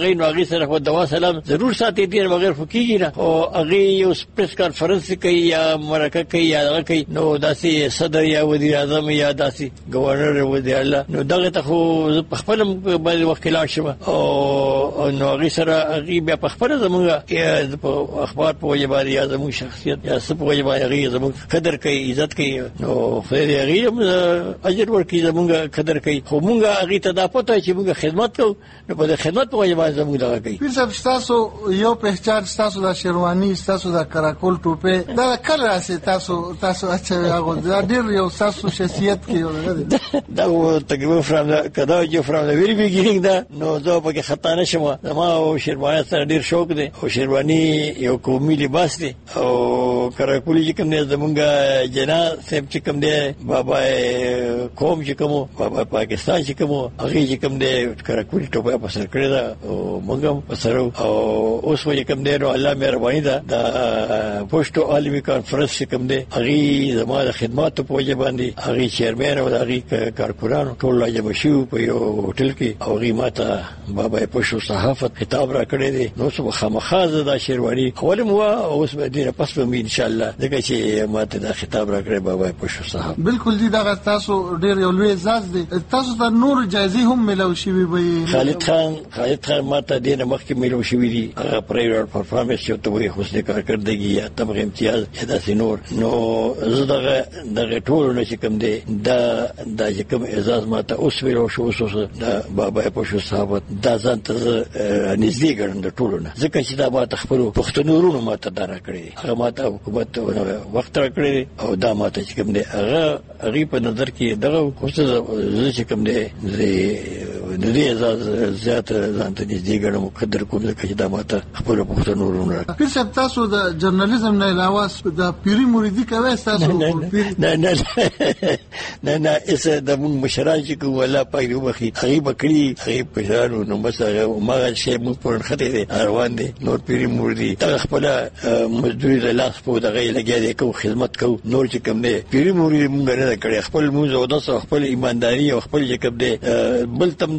هغه نو هغه سره خو دوا سلام ضرور ساتي دي بغیر خو کیږي نه او هغه یو پریس کانفرنس کوي یا مرکه کوي یا هغه کوي نو داسې صدر یا وزیر اعظم یا داسې گورنر وزیر الله نو دغه ته خو په خپل باندې وکیلات شوه او نو هغه سره هغه بیا په خپل زمونږ په اخبار په وجه باندې یا زموږ شخصیت یا څه په وجه باندې هغه زموږ قدر کوي عزت کوي نو خیر هغه اجر ورکړي زمونږ قدر کوي خو مونږ هغه ته دا پته چې مونږ خدمت کوو نو په خدمت په وجه باندې زموږ دغه کوي. پیر صاحب تاسو یو پہچان تاسو د شیروانی تاسو د کراکول ټوپه دا کله راسي تاسو اچھا هغه دا ډیر یو تاسو شخصیت کې یو دا تقریبا کدا چې فرام د ویری بیګینګ دا نو زه په کې خطا نشم ما او شیروانی سره ډیر شوق دی او شیروانی یو قومي لباس دی او کراکول چې کوم دی زمونږ جنا سیب چې کوم دی بابا قوم چې کوم بابا پاکستان چې کوم هغه چې کوم دی کراکول ټوپه په سر کړی دا او موږ په سر او اوس وایي کوم دی نو الله مهرباني ده د پښتو عالمي کانفرنس کوم دی هغه زموږ خدمات په وجه باندې هغه چیرمن او هغه کارکونانو ټول راځي شو په یو هوټل کې او هغه ماته بابا پښتو صحافت خطاب را کړی دی نو څه خامخازه د شیروانی اول مو اوس به دې پس به ان شاء الله دغه چې ماته د خطاب را کړی بابا پښتو صحافت بالکل دي دا تاسو ډیر یو لوی اعزاز دی تاسو ته نور جایزې هم ملو شوی وي. خالد خان ماته دې مخکې ملو شوی دي هغه پرایویټ پرفارمنس یو ته وي حسن کارکردګي یا تبغ امتیاز یا داسې نور نو زه دغه ټول نه چې کوم دی دا چې کوم اعزاز ماته اوس ویلو شو اوس د بابا پښتو صحافت دا ځان ته نږدې ګڼم د ټولو نه ځکه چې دا ماته خپلو پښتنو ورونو ماته دا راکړی هغه ماته حکومت وخت راکړی او دا ماته چې کوم دی هغه په نظر کې دغه خصوصا چې کوم دی د دې اعزاز زیات ځان ته نږدې ګڼم قدر کوم ځکه چې دا ماته خپل پښتنو ورونه. پیر صاحب تاسو د جرنالیزم نه علاوه د پیری مریدي کوي تاسو نه اسه د موږ مشران چې کوم ولا پای نو مخې هغه بکړي هغه پښانو نو مسره ما شی موږ په خطه دي روان دي نور پیری مریدي تا خپل مزدوري د لاس په دغه لګیا دي کو خدمت کو نور چې کوم نه پیری مریدي موږ نه کړی خپل موږ او د خپل ایمانداري او خپل چې کوم دي بل تم د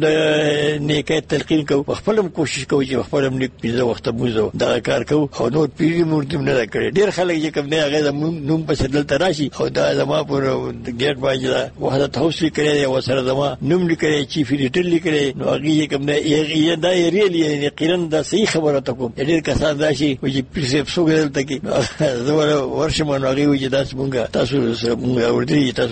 نیکه تلقین کو خپل کوشش کوي چې خپل نیک پیزه وخت موزو دا کار کو او نور پیری مورتي نه کړی ډیر خلک چې کوم نه هغه نوم په شدل تراشي او دا زما پر ګیټ باندې وحدت هاوس کړی او سره زما نوم لیکلی چیف ایډیټر لیکلی نو هغه کوم نه یې دا ریلی یقینا دا صحیح خبره ته کوم ډیر کسان راشي چې پرسپ سوګل ته کې زما ورشم نو هغه وي دا څنګه تاسو موږ اوردی تاسو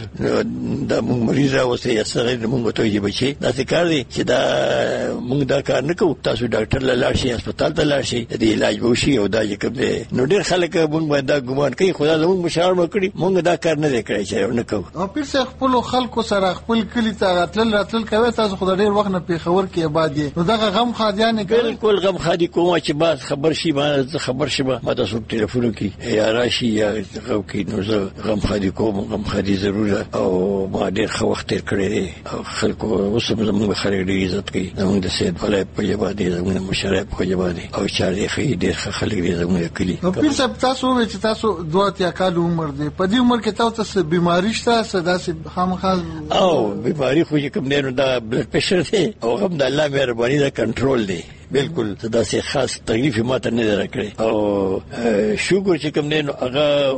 دا موږ مریض اوسه سره موږ ته یې بچي دا څه دی چې دا موږ دا کار نه کوو تاسو ډاکټر لاړ شي هسپتال ته لاړ شي د علاج وشي او دا چې کوم دی نو ډېر خلک موږ باندې دا ګمان کوي خدا زموږ مشاور وکړي موږ دا کار نه کړی چې نه کوو. او پیر څه خپل خلکو سره خپل کلی ته راتل کوي تاسو خدای ډېر وخت نه پیښور کې آباد یې نو دا غم خادیان بالکل غم خادي کوم چې بعد خبر شي باندې خبر شي ما تاسو ټلیفون کې یا راشي یا کې نو زه غم خادي کوم غم خادي ضرور او ما ډېر خو وخت تیر کړی او خلکو اوس هم خلک ډېر عزت کوي زموږ د سید فلای په جواب دي زموږ مشرف په جواب دي او چارې خې ډېر خلک دي زموږ کلی. او پیر صاحب تاسو وایي چې تاسو 2 کال عمر دی په دې عمر کې تاسو بیماری شته سداسې خامخا او بیماری خو چې کوم نه دا بلډ پريشر دی او هم د الله مهرباني دا کنټرول دی بالکل دا سه خاص تکلیف ماته نه راکړي او شوګر چې کوم نه هغه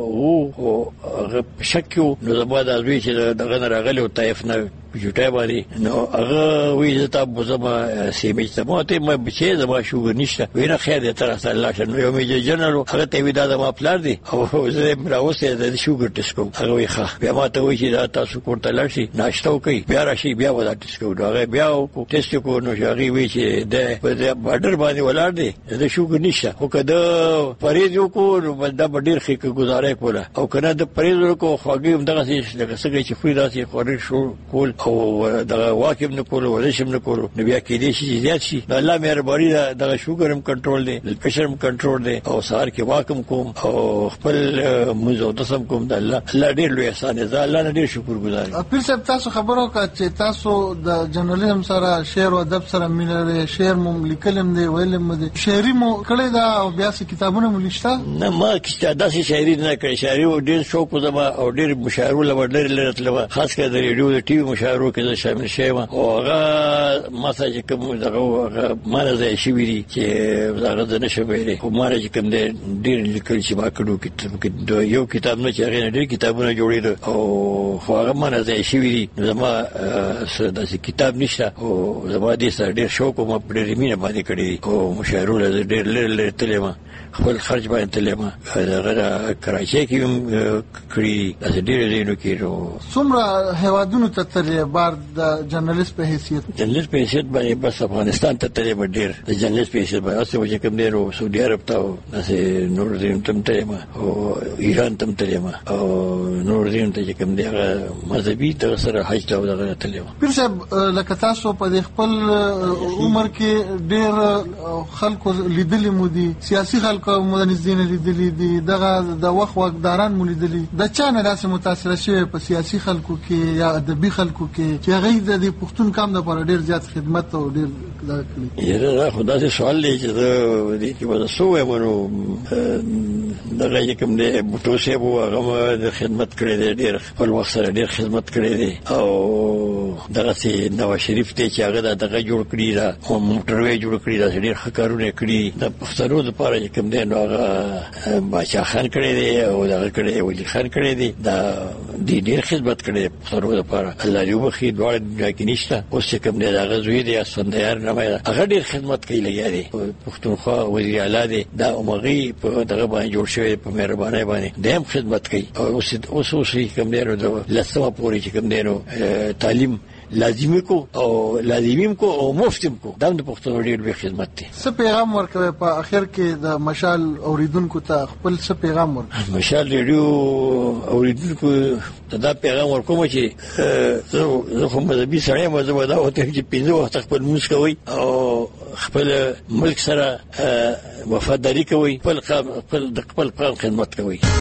وو هغه شکیو نو زما د ازوی چې دغه راغلی او طائف نه جوټه باندې نو هغه وی زتا بوزما سیمې ته ماته ما بچي زما شوګر نشته وینا خیر دې تر سره الله شنو یو میجر جنرال هغه ته وی دا زما پلار دی او زه راوسته د شوګر ټیسټ کوم هغه وی ښه بیا ماته وی چې تاسو کوړه لاشي ناشته وکي بیا راشي بیا ودا ټیسټ کوو هغه بیا کو ټیسټ کو نو هغه وی چې د بارډر باندې ولاړ دی د شوګر نشته خو کده پریز کو دا ډیر خې گزاره کوله او کنه د پریز کو خوږی دغه څه چې خو راسي خوري شو کول او دا واکم نه کول ولشم نه کول نو بیا کې دې شي زیات شي الله مهرباني دا شوګرم کنټرول دی پريشرم کنټرول دی او سار کې واکم کوم او خپل موزو تاسو کوم د الله ډیر لوی احسان دی الله نه ډیر شکر گزار. پیر صاحب تاسو خبرو کا چې تاسو د جرنالیزم سره شعر او ادب سره مینه شعر مو لیکلم دی ویلم دی شاعري مو کړی دا او بیا څه کتابونه مو لیکتا نه ما کیسه داسې شاعري نه کړې شاعري او ډیر شوق زما او ډیر مشاعر ول ډیر لرتل خاص کر د ریډیو د ټي وي مشاعر مشاعرو کې شامل شوم او هغه ماته چې کوم دغه مانه ځای شي ویلي چې هغه د نشوي خو ماره چې کوم ډیر لیکل چې ما کړو کې یو کتاب نه چې هغه ډیر کتابونه جوړېدل او خو هغه مانه ځای شي ویلي زما داسې کتاب نشته او زما دې سره ډیر شوق او په ډیر مینه باندې کړی او مشاعرو له ډیر لري تلما خپل خرج باندې تلما هغه کراچۍ کې کړی داسې ډیر زینو کې څومره هوادونو ته ترې بار د جرنالست په حیثیت باندې بس افغانستان ته ترې ډیر د جرنالست په حیثیت باندې اوسه چې کوم دی نو سعودي عرب ته داسې نور دین تم تلما او ایران تم تلما او نور دین ته چې کوم دی هغه مذهبي تر سره حج ته دغه تلما پیر صاحب لکه تاسو په خپل عمر کې ډیر خلکو لیدلي مو دي سیاسي خلکو مدنزین لیدلي دي دغه د وخت مو لیدلي د چا نه داسې متاثر شوی په سیاسي خلکو کې یا ادبي خلکو کې چې هغه د پښتون کام لپاره ډیر زیات خدمت او ډیر دا کړی یره خدای دې سوال دی چې دې کې ودا سوې ونو دغه کوم دې بوټو شه وو هغه د خدمت کړی دی ډیر خپل وخت سره ډیر خدمت کړی دی او دغه سي نواز شریف ته چې هغه دغه جوړ کړی دا او موټروي جوړ کړی دا ډیر ښه کارونه کړی د پښتنو لپاره چې کوم دې نو هغه بادشاہ خان کړی دی او دغه کړی ولی خان کړی دی دا ډیر خدمت کړی پښتنو لپاره الله دې وبخي دواړه دنیا کې نشته اوس چې کوم دې هغه زوی دی اسفندیار نه هغه ډیر خدمت کوي لګیا دی پښتونخوا وزیر اعلی دی دا عمرغي په دغه باندې جوړ شوی په مهرباني باندې دیم خدمت کوي او اوس کوم دی نو لسمه پورې چې کوم دی نو تعلیم لازمی کو او لازمیم کو او مفتیم کو دا د پښتنو ډیر به خدمت دي. څه پیغام ورکوي په اخر کې د مشال اوریدونکو ته خپل څه پیغام ورکوي؟ مشال ریډیو اوریدونکو ته دا پیغام ورکوم چې زه خو مذهبي سړی یم زه دا وته چې پینځه وخت خپل موږ کوي او خپل ملک سره وفاداری کوي خپل قام خدمت کوي.